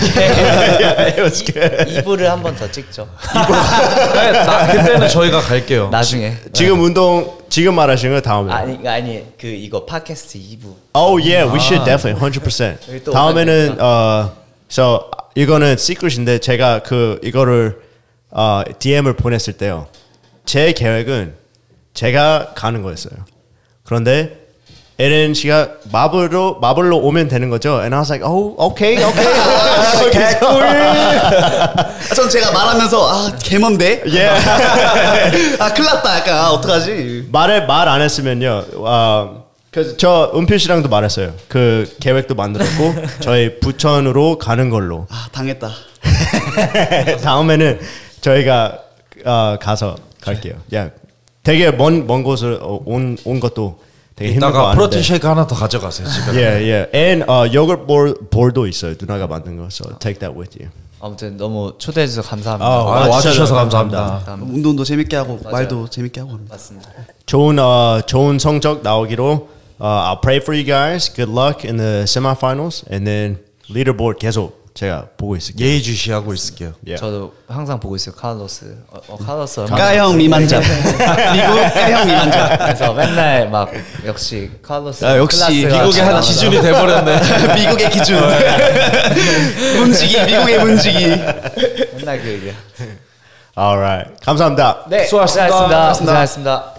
2부를 한 번 더 찍죠. 그때는 저희가 갈게요. 나중에. 지금 지금 말하신 거 다음에. 아니 이거 팟캐스트 2부. Oh yeah, we should definitely 100%. 다음에는 so 이거는 시크릿인데 제가 이거를 DM을 보냈을 때요. 제 계획은 제가 가는 거였어요. 그런데 에렌 씨가 마블로 오면 되는 거죠. And I was like, oh, okay. 개꿀. 전 제가 말하면서 개먼데. 큰일났다. 약간 어떡하지? 말 안 했으면요. 그래서 저 은필 씨랑도 말했어요. 그 계획도 만들었고 저희 부천으로 가는 걸로. 당했다. 다음에는 저희가 가서 갈게요. 되게 먼 곳을 온 것도 되게 힘들 거 이따가 아는데. 프로틴 쉐이크 하나 더 가져가세요 집에. And 요거트 볼도 있어요. 누나가 만든 거. So take that with you. 아무튼 너무 초대해 주셔서 감사합니다. 와주셔서 감사합니다. 운동도 재밌게 하고 말도 재밌게 하고 합니다. 맞습니다. 좋은 성적 나오기로 I'll pray for you guys. Good luck in the semifinals. And then leaderboard 계속 제가 보고 있을게요. 예의주시하고 있을게요. 저도 항상 보고 있어요. 카를로스. 카를로스 까형 미만자. 미국 까형 미만자. 그래서 맨날 막 역시 카를로스. 역시 미국의 한 기준이 돼버렸네. 미국의 기준. 문지기 미국의 문지기. 맨날 그 얘기. Alright. 감사합니다. 네, 수고하셨습니다. 고생하셨습니다.